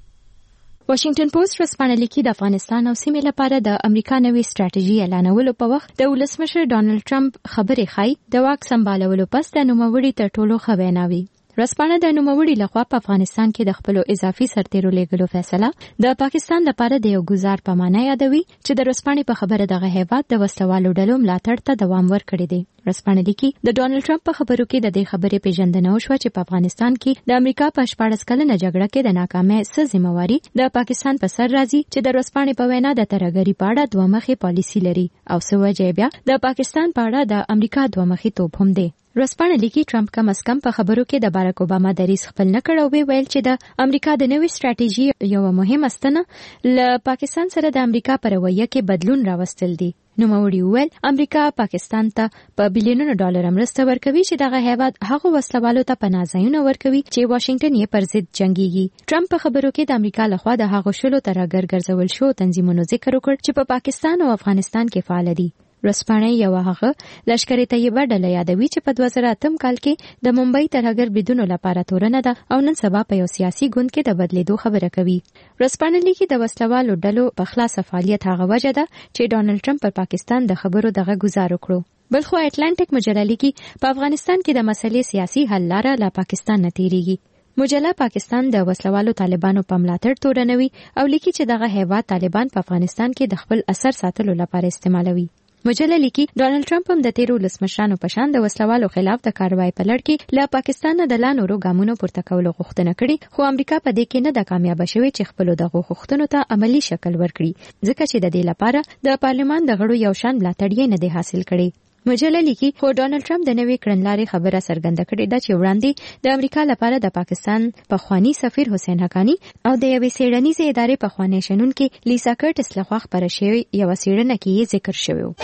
واشنگټن پوسټ ورځپاڼه لیکي د افغانستان او سیمې لپاره د امریکا نوې ستراتیژي اعلانولو په وخت د ولسمشر ډانلډ ټرمپ خبرې ښایي د واک سمبالولو پس د نوموړي تر ټولو ښه وینا وي. ورځپاڼه د نوموړي لخوا په افغانستان کې د خپلو اضافي سرتیرو لیږلو فیصله د پاکستان لپاره د یو ګزار په معنا یادوي چې د ورځپاڼې په خبره دغه هیواد د وسلوالو ډلو ملاتړ ته دوام ورکړی دی. ورځپاڼه لیکي د ډانلډ ټرمپ په خبرو کې د دې خبرې پیژندنه وشوه چې په افغانستان کې د امریکا په 14 کلنه جګړه کې د ناکامۍ څه ذمہواري د پاکستان په سر راځي چې د ورځپاڼې په وینا د ترهګرۍ په اړه دوه مخې پالیسي لري او څه وجه بیا د پاکستان په اړه د امریکا دوه مخې توپ هم دی. ورځپاڼه لیکي ټرمپ کم از کم په خبرو کې د بارک اوباما دریځ خپل نه کړ او ویل چې د امریکا د نوې ستراتیژي یو مهمه ستنه له پاکستان سره د امریکا په رویه کې بدلون راوستل دي. نوموړي وویل امریکا پاکستان ته په بلیونونو ډالر مرسته ورکوي چې دغه هیواد هغه وسلوالو ته پناه ځایونه ورکوي چې واشنگټن یې پر ضد جنګيږي. ټرمپ په خبرو کې د امریکا لخوا د هغو شلو ترهګر ګرځول شو تنظیمونو ذکر وکړ چې په پاکستان او افغانستان کې فعال دي. ورځپاڼه یو هغه لشکر طیبه ډله یادوي چې په 2008 کال کې د ممبئی ترهګر بریدونو لپاره تورنه ده او نن سبا په یو سیاسي ګوند کې د بدلیدو خبره کوي. ورځپاڼه لیکي د وسلوالو ډلو په خلاص فعالیت هغه وجه ده چې ډانلډ ټرمپ پر پاکستان د خبرو دغه گزار وکړو. بلخو اټلانټیک مجله لیکي په افغانستان کې د مسلې سیاسي حل لاره له پاکستان نه تیریږي. مجله پاکستان د وسلوالو طالبانو په ملاتړ تورنوي او لیکي چې دغه هیواد طالبان په افغانستان کې د خپل اثر ساتلو لپاره استعمالوي. مجله لیکي ډانلډ ټرمپ هم د تیرو ولسمشرانو په شان د وسلوالو خلاف د کاروای په لړ کې له پاکستان نه د لا نورو ګامونو پورته کولو غوښتنه کړې، خو امریکا په دې کې نه د کامیابه شوې چې خپلو دغو غوښتنو ته عملی شکل ورکړي، ځکه چې د دې لپاره د پارلمان د غړو یو شان ملاتړ یې نه دی حاصل کړی. مجله لیکي خو ډانلډ ټرمپ د نوې کړنلارې خبره څرګنده کړې ده چې وړاندې د امریکا لپاره د پاکستان پخوانی سفیر حسین حقانی او د یوې څېړنیزې ادارې پخوانی شنونکې لیسا کرټس لخوا خپره شوې یوه څېړنه کې یې ذکر شوی و.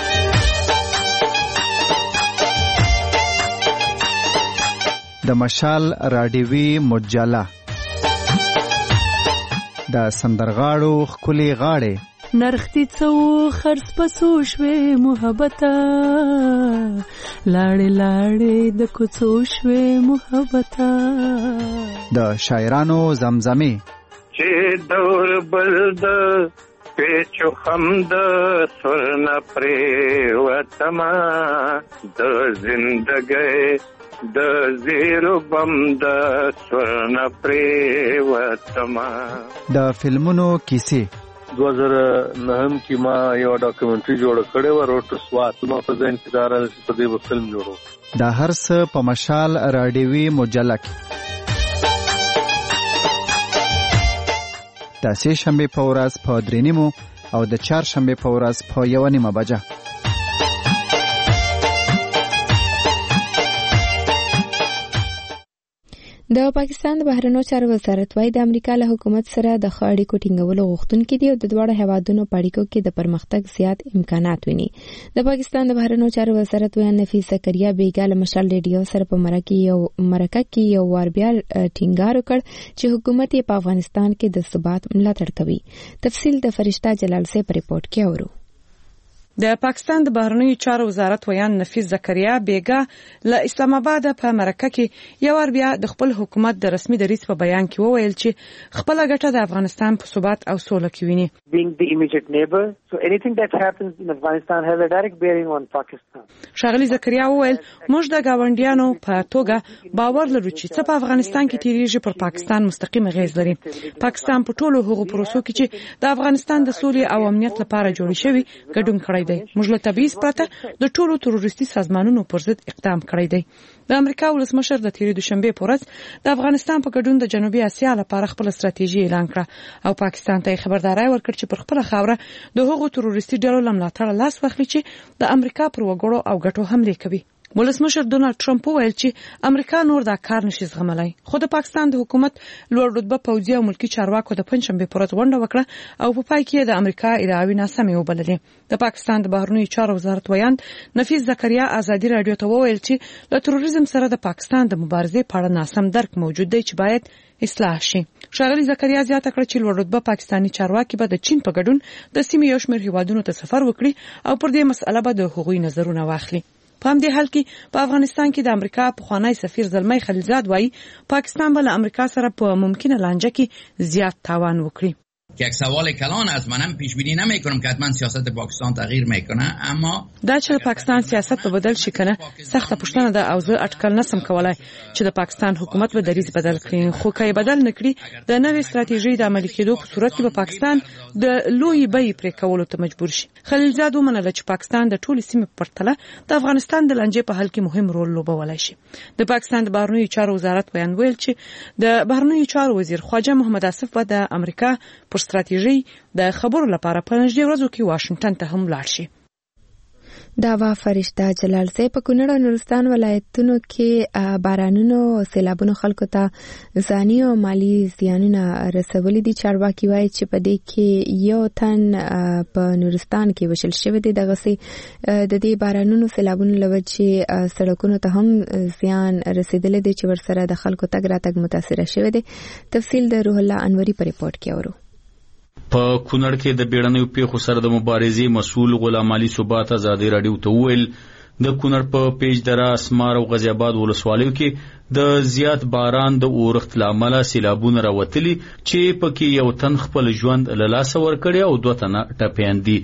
د مشال راډیوي مجله د سندرغاړو ښکلې غاړې نرختی څو خرڅ پسو شوې محبته لاړې لاړې د کوڅو شوې محبته د شاعرانو زمزمې چې دور بل د پیچو خم د سرنا پریوتما د زندګۍ د زیرو بم د سرنا پریوتما د فلمونو کیسې 2009 کې ما یو ډاکومنټري جوړ کړی و روټ سوات ما په ځین کې دار په دې فلم جوړو د هر څه په مشال راډیوي مجله کې د سه شنبه په ورځ په 3:30 او د چهارشنبه په ورځ په 1:30 بجه. د پاکستان د بهرنیو چارو وزارت وايي د امریکا له حکومت سره د ښه اړیکو ټینګولو غوښتونکي دي او د دواړو هیوادونو په اړیکو کې د پرمختګ زیات امکانات ویني. د پاکستان د بهرنیو چارو وزارت ویان نفیس زکریا بیګا له مشال ریډیو سره په مرکه کې یو وار بیا ټینګار وکړ چې حکومت په افغانستان کې د ثبات ملاتړ کوي. تفصیل د فرشتہ جلال سے په ریپورت کې اورو. د پاکستان د بهرنیو چارو وزارت ویان نفیس زکریا بیګا له اسلام آباد په مرکه کې یو ور بیا د خپل حکومت د رسمي دریځ په بیان کې وویل چې خپل ګټه د افغانستان په ثبات او سوله کې ویني. Being the immediate neighbor, so anything that happens in Afghanistan has a direct bearing on Pakistan. ښاغلي زکریا وویل موږ د گاونډیانو په توګه باور لرو چې څه په افغانستان کې تیریږي پر پاکستان مستقیم اغیز لري. پاکستان په ټولو هغو پروسو کې چې د افغانستان د سولې او امنیت لپاره جوړ شوی ګډون کړی دی. موږ له تبعیض پرته د ټولو تروریستي سازمانونو پر ضد اقدام کړی دی. د امریکا ولسمشر د تیرې دوشنبه په ورځ د افغانستان په ګډون د جنوبي اسیا لپاره خپل ستراتیژي اعلان کړه او پاکستان ته خبرداري ورکړه چې پر خپل خاوره د هغو تروریستي ډلو لملاتړ لاس واخلي چې د امریکا پر وګړو او ګټو حمله کوي. ولسمشر ډونالد ټرمپ وویل چې امریکا نور دا کار نشي زغملای. خو د پاکستان د حکومت لوړ رتبه پوځي او ملکی چارواکو د پنځشنبه پر ورځ غونډه وکړه او په پای کې د امریکا ادعاوې ناسمې وبللې. د پاکستان د بهرنیو چارو وزارت ویان نفیس زکریا ازادي رادیو ته وویل چې له تروریزم سره د پاکستان د مبارزې په اړه ناسم درک موجود دی چې باید اصلاح شي. ښاغلي زکریا زیاته کړه چې لوړ رتبه پاکستانی چارواکي به د چین په ګډون د سیمې یو شمېر هیوادونو ته سفر وکړي او پر دې مسأله به د هغوی نظرونه واخلي. په همدې حال کې په افغانستان کې د امریکا پخوانی سفیر زلمی خلیلزاد وایي پاکستان به له امریکا سره په ممکنه لانجه کې زیات تاوان وکړي. که یک سوال کلان است منم پیش بینی نمیکنم که حتما سیاست پاکستان تغییر میکنه اما دا چې پاکستان سیاست به بدل شي کنه سخته پوښتنه ده او زه اټکل نسم کولای چې د پاکستان حکومت به دریځ بدل کړي. خو که بدل نکړي د نوې ستراتیژي د عملي کېدو په صورت کې به پاکستان د لوی بیې پرې کولو ته مجبور شي. خلیلزاد ومنله چې پاکستان د ټولې سیمې په پرتله د افغانستان د لانجې په حل کې مهم رول لوبولی شي. د پاکستان د بهرنیو چارو وزارت بیان ویل چې د بهرنیو چارو وزیر خواجه محمد آصف به د امریکا پر ستراتیژي د خبرو لپاره په نږدې ورځو کې واشنگټن ته هم لاړ شي. دا وا فرشته جلال زی په کونړ او نورستان ولایتونو کې بارانونو او سیلابونو خلکو ته ځاني او مالی زیانونه رسولي دي. چارواکي وایي چې په دې کې یو تن په نورستان کې وشل شوی دی. دغه سي د دې بارانونو سیلابونو لوجه سړکونو ته هم زیان رسیدلی دی چې ورسره د خلکو تګ راتګ متاثر شوی دی. تفصیل د روح الله انوري په ریپورت کې اورو. په کونړ کې د بیړنیو پیښو سره د مبارزې مسؤل غلام علي ثبات ازادي رادیو ته وویل د کونړ په پیج دره اسمار او غازی آباد ولسوالیو کې د زیات باران د اورښت لامل سیلابونه راوتلي چې پکې یو تن خپل ژوند له لاسه ورکړي او دوه تنه ټپیان دي.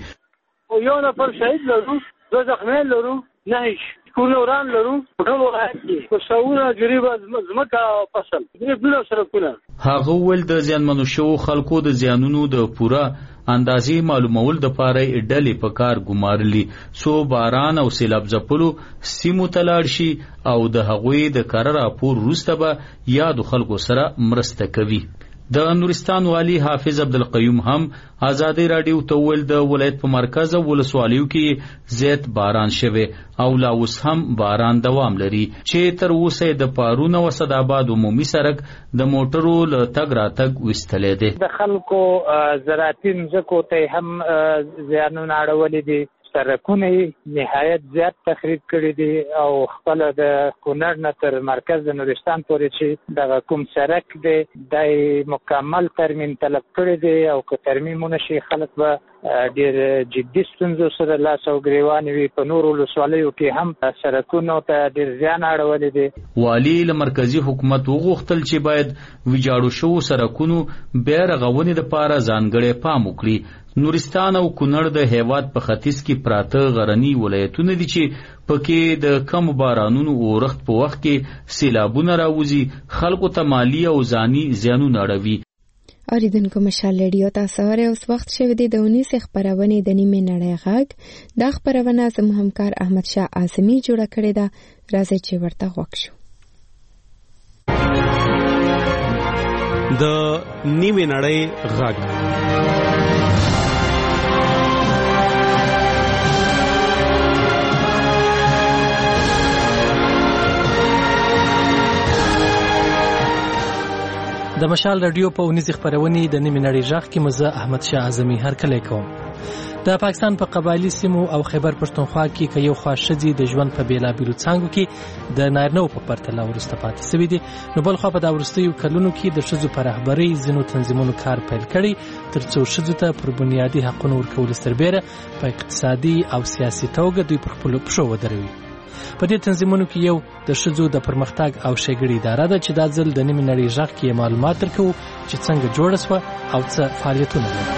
یو نفر شهید لرو، دوه زخمیان لرو، نه کورنوران لرو، ټول ولایت کې په ساونه جریبه زمکه او فصل دې بل سره کونه. هغه ول د زیانمنو شو خلکو د زیانونو د پوره اندازې معلومول د پاره ډلې په کار ګمارلي سو باران او سیلاب ځپلو سیمو تلاړ شي او د هغوی د کار راپور وروسته به یاد خلکو سره مرسته کوي. د نورستان والی حافظ عبدالقیوم هم ازادي رادیو ته ویل د ولایت په مرکز او ولسوالیو کې زیات باران شوه او لا اوس هم باران دوام لري چې تر اوسه د پارون او صداباد عمومي سړک د موټرو له تګ راتګ وستلې دي. د خلکو زراعتي ځمکو ته هم زیانونه اړولې دي. سرکونه نهایت زیات تخریب کړي دي او خپل د کونړ نه تر مرکز د نورستان پورې چې دغه کوم سرک دی د مکمل ترمیم طلب کړي دي او که ترمیمونه شي خلک به ډېر جدي ستونزو سره لاس او ګریوان وي. په نورو ولسوالیو کې هم سرکونو ته ډېر زیان اړولی دی. والي له مرکزي حکومت وغوښتل چې باید ویجاړو شوو سرکونو بیا رغونې دپاره ځانګړی پام وکړي. نورستان او کونړ د هیواد په ختیځ کې پراته غرني ولایتونه دي چې پکې د کم بارانونو اورښت په وخت کې سیلابونه راوځي خلکو ته مالی او ځاني زیانونه اړوي. اوریدونکو مشال ریډیو تاسو سره اوس وخت شوی دی د 19 خبرونه د نیمه نړۍ غږ. دا خبرونه زموږ همکار احمد شاه اعظمي جوړه کړې ده. راځي چې ورته غوښ شو. د نیمه نړۍ غږ. د مشال رادیو په 19 خبرونه د نیمه نړۍ غږ کې مزه احمد شاه اعظمي هر کله کوم. د پاکستان په قبایلی سیمو او خیبر پښتونخوا کې یو خوا ښځې د ژوند په بیلابیلو څانګو کې د نارینه‌و په پرتله وروسته پاتې شوي دي، نو بل خوا په دا وروستیو کلونو کې د ښځو په رهبرۍ ځینو تنظیمونو کار پیل کړی تر څو ښځو ته پر بنیادي حقونو ورکولو سربیره په اقتصادي او سیاسي توګه دوی پر خپلو پښو ودروي. په دې تنظیمونو کې یو د ښځو د پرمختګ او ښېګړې اداره ده چې دا ځل د نیمې نړۍ غږ کې معلومات درکوو چې څنګه جوړه شوه او څه فعالیتونه لري.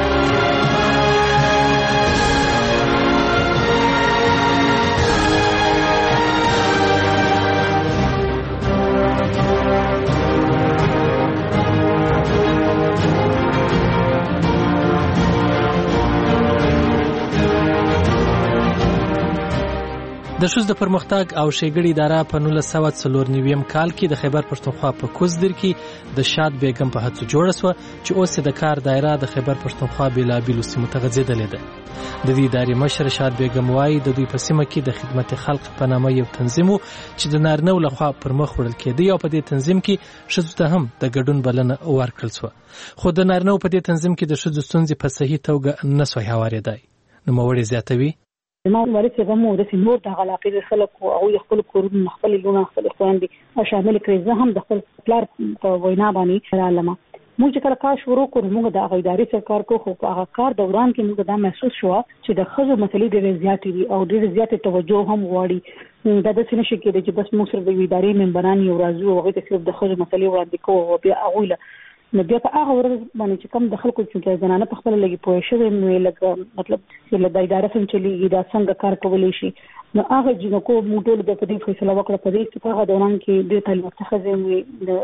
د ښځو د پرمختګ او ښېګړې اداره په 1994 کال کې د خیبر پښتونخوا په کوزدر کې د شاد بیگم په هڅو جوړه شوه چې اوس د کار دایره د خیبر پښتونخوا بیلابیلو سیمو ته غځېدلې ده. د دې ادارې مشر شاد بیگم وایي د دوی په سیمه کې د خدمت خلق په نامه یو تنظیم چې د نارینه‌و لخوا پر مخ وړل کېده او په دې تنظیم کې ښځو ته هم د ګډون بلنه ورکړل شوه، خو د نارینه‌و په دې تنظیم کې د ښځو ستونزې په صحیح توګه نه سوی هوارېدای. نوموړی زیاتوي ما ورته کوم د نور د علاقې خلکو او خپل کورونه خپل لونه خپل خويندې شامل کړي. زه هم د خپل پلار په وینا باندې علامه موږ چې کله کار شروع کړو موږ د غیداري سرکار کو خو هغه کار دوران کې موږ دا محسوس شو چې د خزو مسلې ډېرې زیاتې دي او ډېرې زیاتې توجه هم غواړي. دا د څه نشي کېدای چې بس موږ سره د غیداري ممبران یو راځو او هغه صرف د خزو مسلې وړاندې کوو او بیا هغه نو بیا په هغه ورځ باندې چې کوم د خلکو چې زنانه په خپل لګي پوه شوی نو لکه مطلب چې د اداره څنګه چلیږي دا څنګه کار کولی شي نو هغه جنکو موږ ټول د دې فیصله وکړه په دې چې هغه دوران کې د تعلیم څخه وي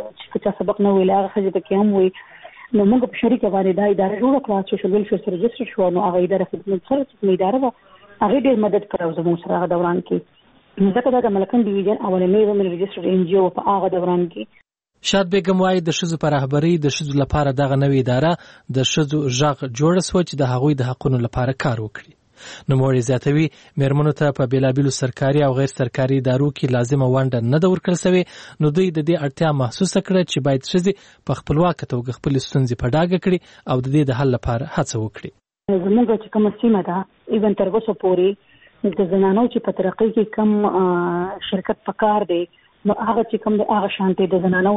د چې سبق نه ویل هغه خځې پکې هم وي نو موږ په شریکه باندې دا اداره جوړه کړه چې شول سره رجستر شو نو هغه اداره خدمت سره چې اداره هغه ډېر مدد کړو زموږ سره هغه دوران کې ځکه دا ملکن ډیویژن اولنې ومن رجستر ان جی او په هغه دوران کې شاد بیگم وایي د ښځو په رهبرۍ د ښځو لپاره دغه نوې اداره د ښځو غږ جوړه شوه چې د هغوی د حقونو لپاره کار وکړي. نوموړی زیاتوي میرمنو ته په بیلابیلو سرکاري او غیر سرکاري ادارو کې لازمه ونډه نه ده ورکړل سوې نو دوی د دې اړتیا محسوسه کړه چې باید ښځې په خپلواکه توګه خپلې ستونزې په ډاګه کړي او د دې د حل لپاره هڅه وکړي. زموږ چې کومه سیمه ده ایون تر اوسه پورې د زنانو چې په ترقۍ کې کم شرکت پکار دی نو هغه چې کوم د هغه شانتي د زنانو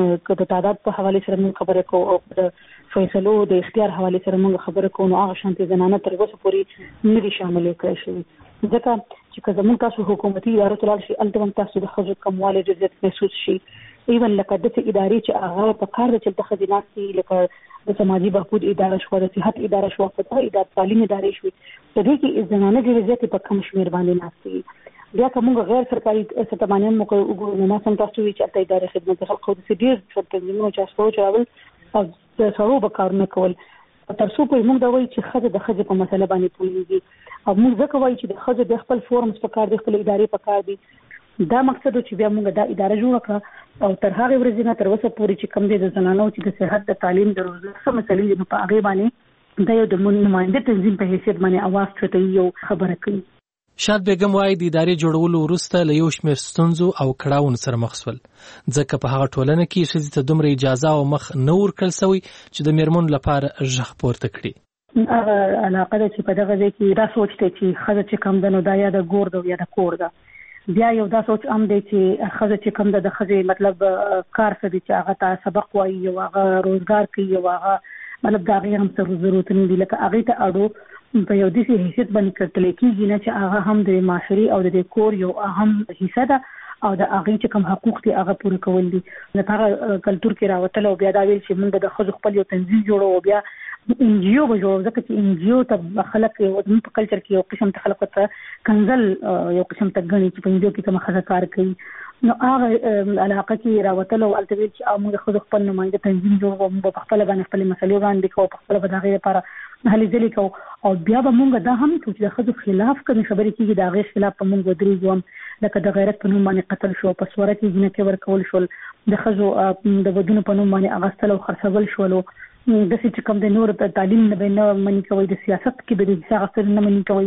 د تعداد په حواله سره موږ خبرې کوو او د فیصلو د اختیار حواله سره موږ خبرې کوو نو هغه شانتي زنانه تر اوسه پورې نه دي شامل کړي شوی ځکه چې که زموږ تاسو حکومتي ادارو ته لاړ شي البته تاسو د خځو کمواله ډېر محسوس شي ایون لکه د ادارې چې هغه په کار د چلته خدماتي لکه د سماجی بهبود اداره شو د صحت اداره شو په اداره تعلیم اداره شو د دې کې زنانه ډېر زیات په کم شمیر باندې ناشتي بیا کوم غیر سرکاري ستمانه مو وګورئ نو څنګه تاسو چې البته اداره خدمت خلکو د سډیر څو تنظیمونو چې تاسو چاول او د سړو به کارونه کول تر څو په موږ دا وایي چې خځه د خځې په مسله باندې پوهیږي او موږ ځکه وایي چې د خځې د خپل فورمز په کار دی خپل ادارې په کار دی دا مقصد چې بیا موږ دا اداره جوړه کړه او تر هغه ورځې نه تر اوسه پورې چې کم دي د زنانو چې د صحت د تعلیم د روزګار سم مسلې په هغه باندې دا یو د نماینده تنظیم په حیثیت باندې اواز چته یو خبره کوي. شاد بیگم وایي د ادارې جوړولو وروسته له یو شمېر ستونزو او کړاوونو سره مخ شول ځکه په هغه ټولنه کې ښځې ته دومره اجازه او مخ نه ورکړل سوی چې د میرمنو لپاره غږ پورته کړي. هغه علاقه ده چې په دغه ځای کې دا سوچ دی چې ښځه چې کم ده نو دا یا د ګور ده یا د کور ده بیا یو دا سوچ هم دی چې ښځه چې کم ده د ښځې مطلب کار څه دی چې هغه ته سبق وایي یو هغه روزګار کوي یو هغه مطلب د هغې هم څه ضرورتونه دي لکه هغې ته اړو په یو داسې حیثیت باندې کتل کېږي نه چې هغه هم د معاشري او د کور یو اهم حصه ده او د هغې چې کوم حقوق دي هغه پوره کول دي د هغه کلتور کې راوتل او بیا دا ویل چې موږ د ښځو خپل یو تنظیم جوړو او بیا ان جی او به جوړو ځکه چې ان جی او ته خلک زموږ په کلچر کې یو قسم ته خلکو ته کنزل یو قسم ته ګڼي چې په ان جی او کې کومه ښځه کار کوي نو هغه علاقه کې راوتل او البته ویل چې موږ خود خپل نماینده تنظیم جوړو موږ په خپل باندې خپل مسلې وړاندې کوو په خپل باندې لپاره هلي ځلې کوو او بیا به موږ دا هم چې د ښځو خلاف کومې خبرې کېږي د هغې خلاف به موږ ودرېږو لکه د غیرت په نوم باندې قتل شو په سوره کې جنکۍ ورکول شول د ښځو د ودونو په نوم باندې اغوستل او خرڅول شولو داسې چې کوم د نور تعلیم نه منې کوئ د سیاست کې به د حصه اخیستل نه منې کوئ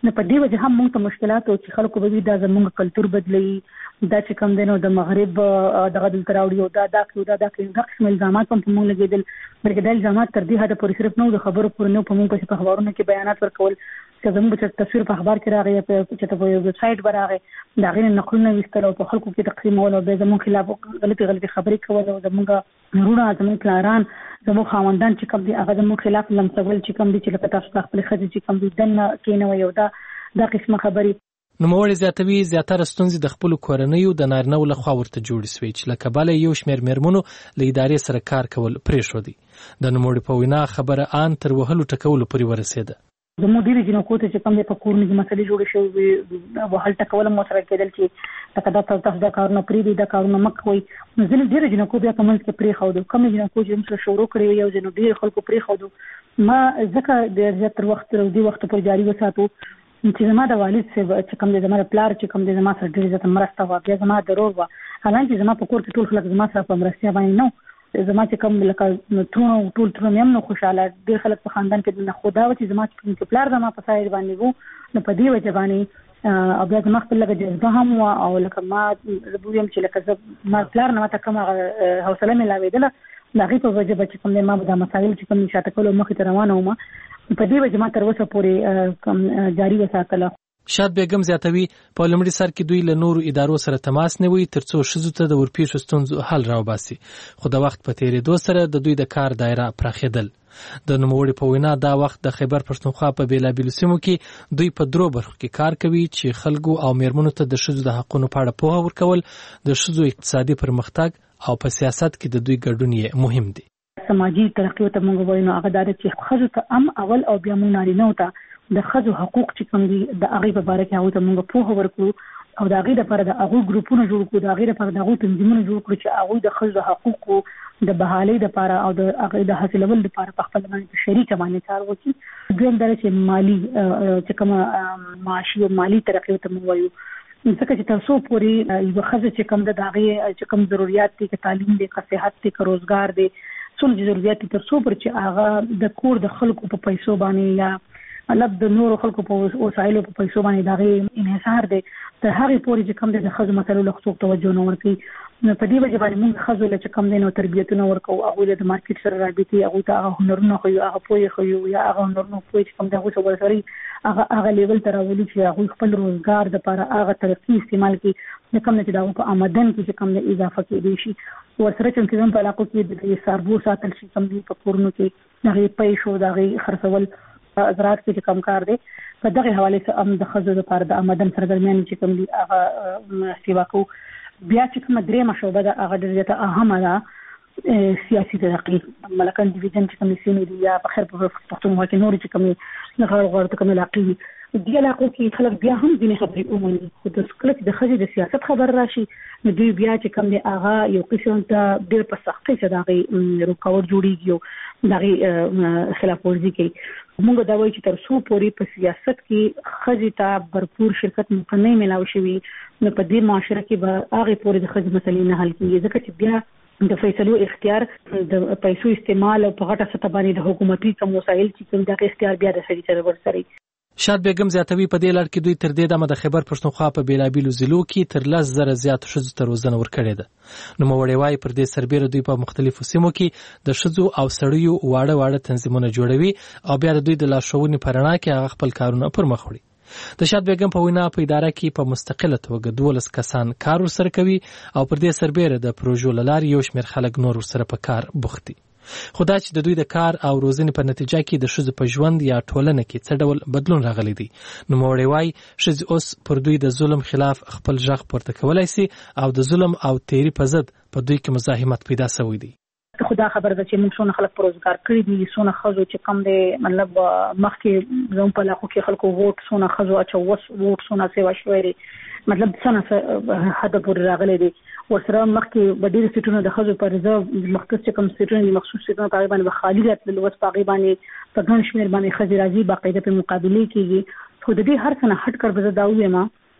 نه په دې وجه هم موږ ته مشکلات او چې خلکو به دا زموږ کلچر بدلی دا چې کوم دینو د مغرب دغه د تراوړي او دا قسم الزامات هم په موږ لګیدل بلکې د الزامات تر دې حد پورې صرف نو د خبرو پورې نو په موږ په خبرونو کې بیانات ورکول چې زموږ په تصویر په اخبار کې راغی چې په یو ویب سټ براغه دا غیر نقلونه وستل او په خلکو کې تقسیمول او به زموږ خلاف غلطي خبرې کول او زموږ نورونه زموږ پلاران زموږ خاوندان چې کوم دي هغه زموږ خلاف لمسول چې کوم دي چې لکه تاسو خپل خځې چې کوم دي دنه کینو یو دا قسمه خبرې نوموړی زیاتوي زیاتره ستونزې د خپلو کورنیو د نارینه‌و لخوا ورته جوړې سوې چې له کبله یو شمېر مېرمنو له ادارې سره کار کول پرېښودی. د نوموړي په وینا خبره ان تر وهلو ټکولو پورې ورسېده. زموږ ډېرې جنکو ته چې کوم دی په کورنۍ کې مسلې جوړې شوې وهل ټکول هم ورسره کېدل چې لکه دا تاسو دا کارونه پرېږدئ دا کارونه مه کوئ. نو ځینې ډېرې جنکو بیا په منځ کې پرېښودو کومې جنکو چې موږ سره شروع کړې یو ځینو ډېرو خلکو پرېښودو ما ځکه د زیاتر وخت تر دې وخته پورې جاري وساتو چې زما د والد چې کوم دی زما د پلار چې کوم دی زما سره ډېر زیاته مرسته وه بیا زما ضرور وه حالانکه زما په کور کې ټول خلک زما سره په مرستیا باندې نه زما چې کوم لکه ټول ترونه مې هم نه خوشحاله ډېر خلک په خاندان کې نه خو دا و چې زما چې پلار زما په ساید باندې وو نو په دې وجه باندې او بیا زما خپل لکه جذبه هم وه او لکه ما زه بویم چې لکه ما پلار نه ماته کومه حوصله مې لاوېدله د هغې په وجه به چې کوم دی ما به دا مسایل چې کوم شاته کولو مخې ته روانه وم په دې وجه ما تر اوسه پورې جاري وساتله. شاد بیگم زیاتوي په لومړي سر کې دوی له نورو ادارو سره تماس نیوي ترڅو ښځو ته د ورپېښو ستونزو حل راوباسي خو د وخت په تېرېدو سره د دوی د کار دایره پراخېدل. د نوموړي په وینا دا وخت د خیبر پښتونخوا په بېلابېلو سیمو کې دوی په درو برخو کې کار کوي چې خلکو او میرمنو ته د ښځو د حقونو په اړه پوهه ورکول د ښځو اقتصادي پرمختګ او په سیاست کې د دوی ګډون یې مهم دی. سماجی ترقی ته موږ وایو نو هغه دا چې ښځو ته اول او بیا موږ نارینه‌و ته د ښځو حقوق چې کوم دي د هغې په باره کې هغوی ته موږ پوهه ورکړو او د هغې دپاره د هغوی ګروپونه جوړ کړو د هغې دپاره د هغوی تنظیمونه جوړ کړو چې هغوی د ښځو د حقوقو د بحالۍ دپاره او د هغې د حاصلولو دپاره په خپل باندې په شریکه باندې کار وکړي. دویم دا چې مالي چې کومه معاشي او مالي ترقي ته موږ وایو ځکه چې تر څو پورې یوه ښځه چې کوم ده د هغې چې کوم ضروريات دي که تعلیم دی که صحت دی که روزګار دی څومره ضروريات دي تر څو پورې چې هغه د کور د خلکو په پیسو باندې یا مطلب د نورو خلکو په وسایلو په پیسو باندې د هغې انحصار دی تر هغې پورې چې کوم دی د ښځو مسلو له څوک توجه نه ورکوي. نو په دې وجه باندې موږ ښځو له چې کوم دی نو تربیتونه ورکوو هغوی له د مارکیټ سره رابطې هغوی ته هغه هنرونه ښیو هغه پوهې ښیو یا هغه هنرونه پوهې چې کوم دی هغوی سره ورسره هغه لیول ته راولي چې هغوی خپل روزګار دپاره هغه طریقې استعمال کړي د کوم دی چې د هغوی په آمدن کې چې کوم دی اضافه کېدی شي ورسره چې زموږ په علاقو کې د څاروو ساتل شي کوم دی په کورونو کې د هغې پیسو د هغې خرڅول زراعت کې کم کار دی په دغه حواله سره هم د ښځو لپاره د آمدن سره درمیان چې کوم دي هغه سیوا کوو. بیا چې کومه درېیمه شعبه ده هغه ډېره زیاته اهمه ده سیاسي ترقي ملکن ډیویژن چې کومې سیمې دي یا په خیر پښتونخوا کې نورې چې کومې غاړو ته کومې علاقې دي دې علاقو کې خلک بیا هم ځینې خبرې ومني خو کله چې د ښځې د سیاست خبر راشي نو دوی بیا چې کوم دی هغه یو قسم ته ډېر په سختۍ سره د هغې رکاوټ جوړېږي او د هغې خلاف ورزي کوي. موږ دا وایو چې تر څو پورې په سیاست کې ښځې ته بھرپور شرکت موقع نه میلاو شوي نو په دې معاشره کې به هغې پورې د ښځې مسلې نه حل کېږي ځکه چې بیا د فیصلو اختیار د پیسو استعمال او په غټه سطح باندې د حکومتي کوم وسایل چې کوم دغه اختیار بیا د سړي سره ورسره. شاد بیگم زیاتوي په دې لړ کې دوی تر دې دمه د خیبر پښتونخوا په بیلابیلو ضلعو کې تر 10,000 زیات ښځو ته روزنه ورکړې ده. نوموړی وایي پر دې سربیره دوی په مختلفو سیمو کې د ښځو او سړیو واړه تنظیمونه جوړوي او بیا د دوی د لارښوونې په رڼا کې هغه خپل کارونه پر مخ وړي. د شاد بیگم په وینا په اداره کې په مستقله توګه 12 کسان کار ورسره کوي او پر دې سربیره د پروژو له لارې یو شمېر خلک نور ورسره په کار بوخت دي. خو دا چې د دوی د کار او روزنې په نتیجه کې د ښځو په ژوند یا ټولنه کې څه ډول بدلون راغلی دی. نوموړی وایي ښځې اوس پر دوی د ظلم خلاف خپل غږ پورته کولی سي او د ظلم او تیري په ضد په دوی کې مزاحمت پیدا شوی دی. خو دا خبره ده چې موږ څونه خلک په روزګار کړي دي څونه ښځو چې کم دی مطلب مخکې زموږ په علاقو کې خلکو ووټ څونه ښځو اچوس ووټ څونه سیوا شوی دی مطلب څونه حد پورې راغلی دی. ورسره مخکې به ډېرې سیټونه د ښځو په ریزرو مخکې چې کوم سیټونه دي مخصوص سیټونه په هغې باندې به خالي راتلل اوس په هغې باندې په ګڼ شمېر باندې ښځې راځي باقاعده پرې مقابلې کېږي. خو د دې هر څه نه هټ کړ به زه دا ووایم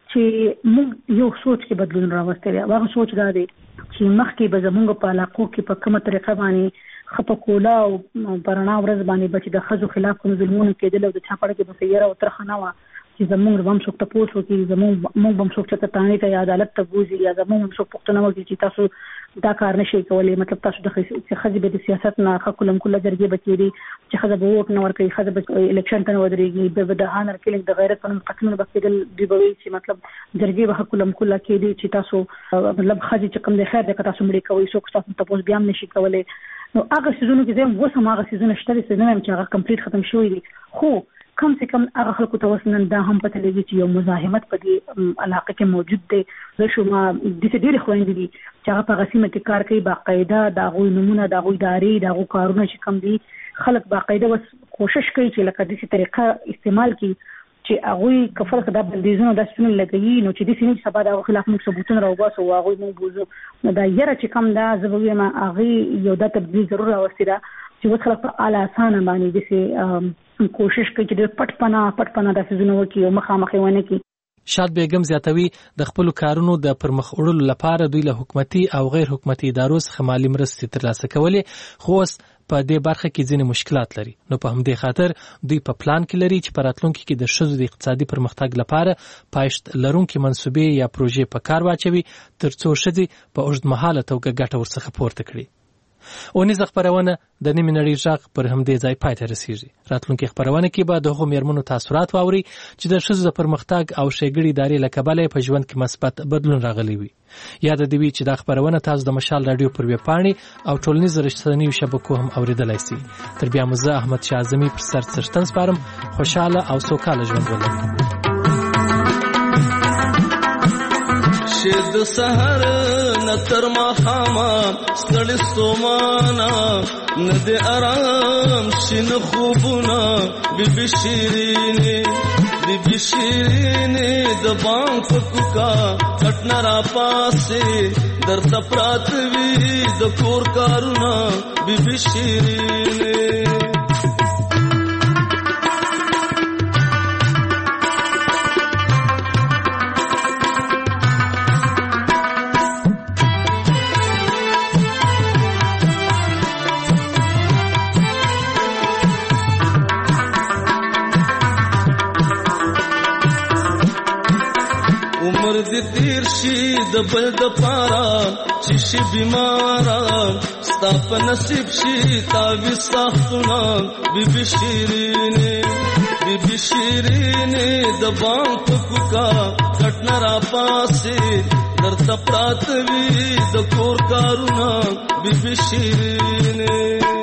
چې موږ یو سوچ کې بدلون راوستی دی. هغه سوچ دا دی چې مخکې به زموږ په علاقو کې په کومه طریقه باندې ښه په کوله او په رڼا ورځ باندې به چې د ښځو خلاف کوم ظلمونه کېدل او د چا په اړه کې به څه یره او ترخه نه وه چې چې زموږ هم څوک تاسو کې زموږ هم څوک چې تانه ته عدالت ته ګوزي یا زموږ هم څوک پښتنه وږي چې تاسو دا کار نشي کولای. مطلب تاسو د خځې به د سیاست نه حکومت کله جرګې بچيري چې خځه به ووټ نه ورکړي، خځه به الیکشن ته ودرېږي، به د هانر کلینګ د غیرت په نوم قتلونه بکیدل دی به چې مطلب جرګې به حکومت کله کې دي چې تاسو مطلب خځې چې کوم د خیر د تاسو مړي کوي څوک تاسو ته پوس بیا نشي کولای. نو هغه سيزونو کې زم وسه هغه سيزونه شته چې هغه کمپلیټ ختم شوی دي، خو کم سے کم هغه خلکو ته وسنن دا هم پته لګي چې یو مزاحمت په دې علاقه کې موجود دی. زه شوم د دې ډېر خويندې دي چې هغه په غسیمه کې کار کوي، باقاعده دا غوي نمونه دا غوي داري دا غو کارونه چې کم دي خلک باقاعده وس کوشش کوي چې لکه دې طریقه استعمال کړي چې هغه کفر خدا بندیزونه د سن لګي. نو چې دې سینې سبا دا خلاف موږ ثبوتونه راوباسو او هغه موږ بوزو نو دا یره چې کم دا زبوی ما هغه یو د تبدیل ضرور راوستي دا چې وڅ خلک په اعلی اسانه باندې دې کوشش کوي چې پټ پنا د سيزونو وکي او مخامخ ونه کی. شاد بیگم زیاتوي د خپل کارونو د پرمخ وړلو لپاره دوی له حکومتي او غیر حکومتي ادارو څخه مالي مرستې ترلاسه کولې، خو په دې برخه کې ځینې مشکلات لري. نو په همدې خاطر دوی په پلان کې لري چې په راتلونکي کې د ښځو د اقتصادي پرمختګ لپاره پایښت لرونکي منصوبې یا پروژې په کار واچوي ترڅو ښځې په اوږدمهاله توګه ګټه ورڅخه پورته کړي. اونیزه خبرونه د نیمې نړۍ ژغ پر همدې ځای پای ته رسیږي. راتلونکي خبرونه کې به د هغو میرمنو تاثیرات واوري چې د ښځو د پرمختګ او ښېګړې ادارې له کبله په ژوند کې مثبت بدلون راغلی وي. یاد دې وي چې دا خبرونه تاسو د مشال رادیو پر ویبپاڼې او ټولنیزو رسنیو شبکو هم اوریدلای شئ. تر بیا مزه احمد شاه اعظمي پر سر څرشتن سپارم. خوشاله او سوکاله ژوند ولرئ. شد سحر نتر مخاما ستړي ستومانا ند آرام شین خوبنا بی شیرینه د بام فکوکا کټنا را پاسه در تپرات وی د کور کارونا بی شیرینه. تیر شي د بل د پارا چې شي بیمارا ستا په نصیب شي تا وی ساختونه بی شیرینه د بام پکوکا کټنا را پاسه در تپرات وی د کور کارونا بی شیرینه.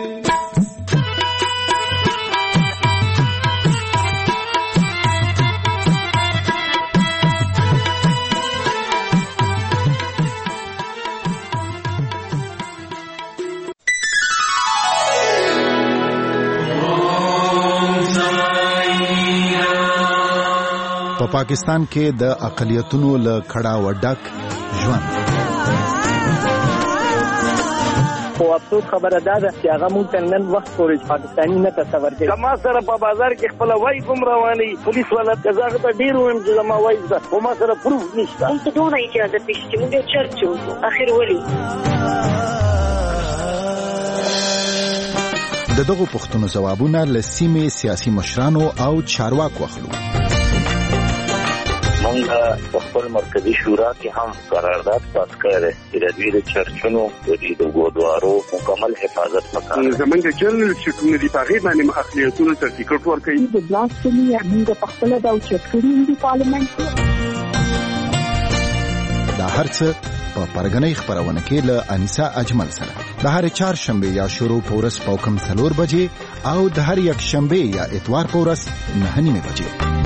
په پاکستان کې د اقلیتونو له کړه وډک ژوند. خو افسوس خبره ده چې هغه مونږ ته نن وخت پورې پاکستاني نه تصور کوي. ما سره په بازار کې خپل وای کوم رواني پولیس والا کزاغه ته ډیر ویم چې ما وای ده خو ما سره پروف نشته. مونږ ته ډونه اجازه پېښ چې مونږ چرچو اخر ولي د دغو پوښتنو ځوابونه له سیمې سیاسي مشرانو او چارواکو اخلو. مونږ په خپل مرکزی شورا کې هم قرارداد پاس کړی چې د دوی د چرچونو د ګودوارو مکمل حفاظت وکړي. زمونږ جنرال شټونه دی په غیر باندې اقلیتونو ته ټیکټ ورکړي. د بلاسټمي موږ په خپل د چرچونو دی پارلیمنت دا هرڅه په پرګنۍ خبرونه کې له انیسا اجمل سره د هر چهارشنبه یا شروع پورس پوکم 4 بجې او د هر یک شنبه یا اتوار پورس 9 بجې.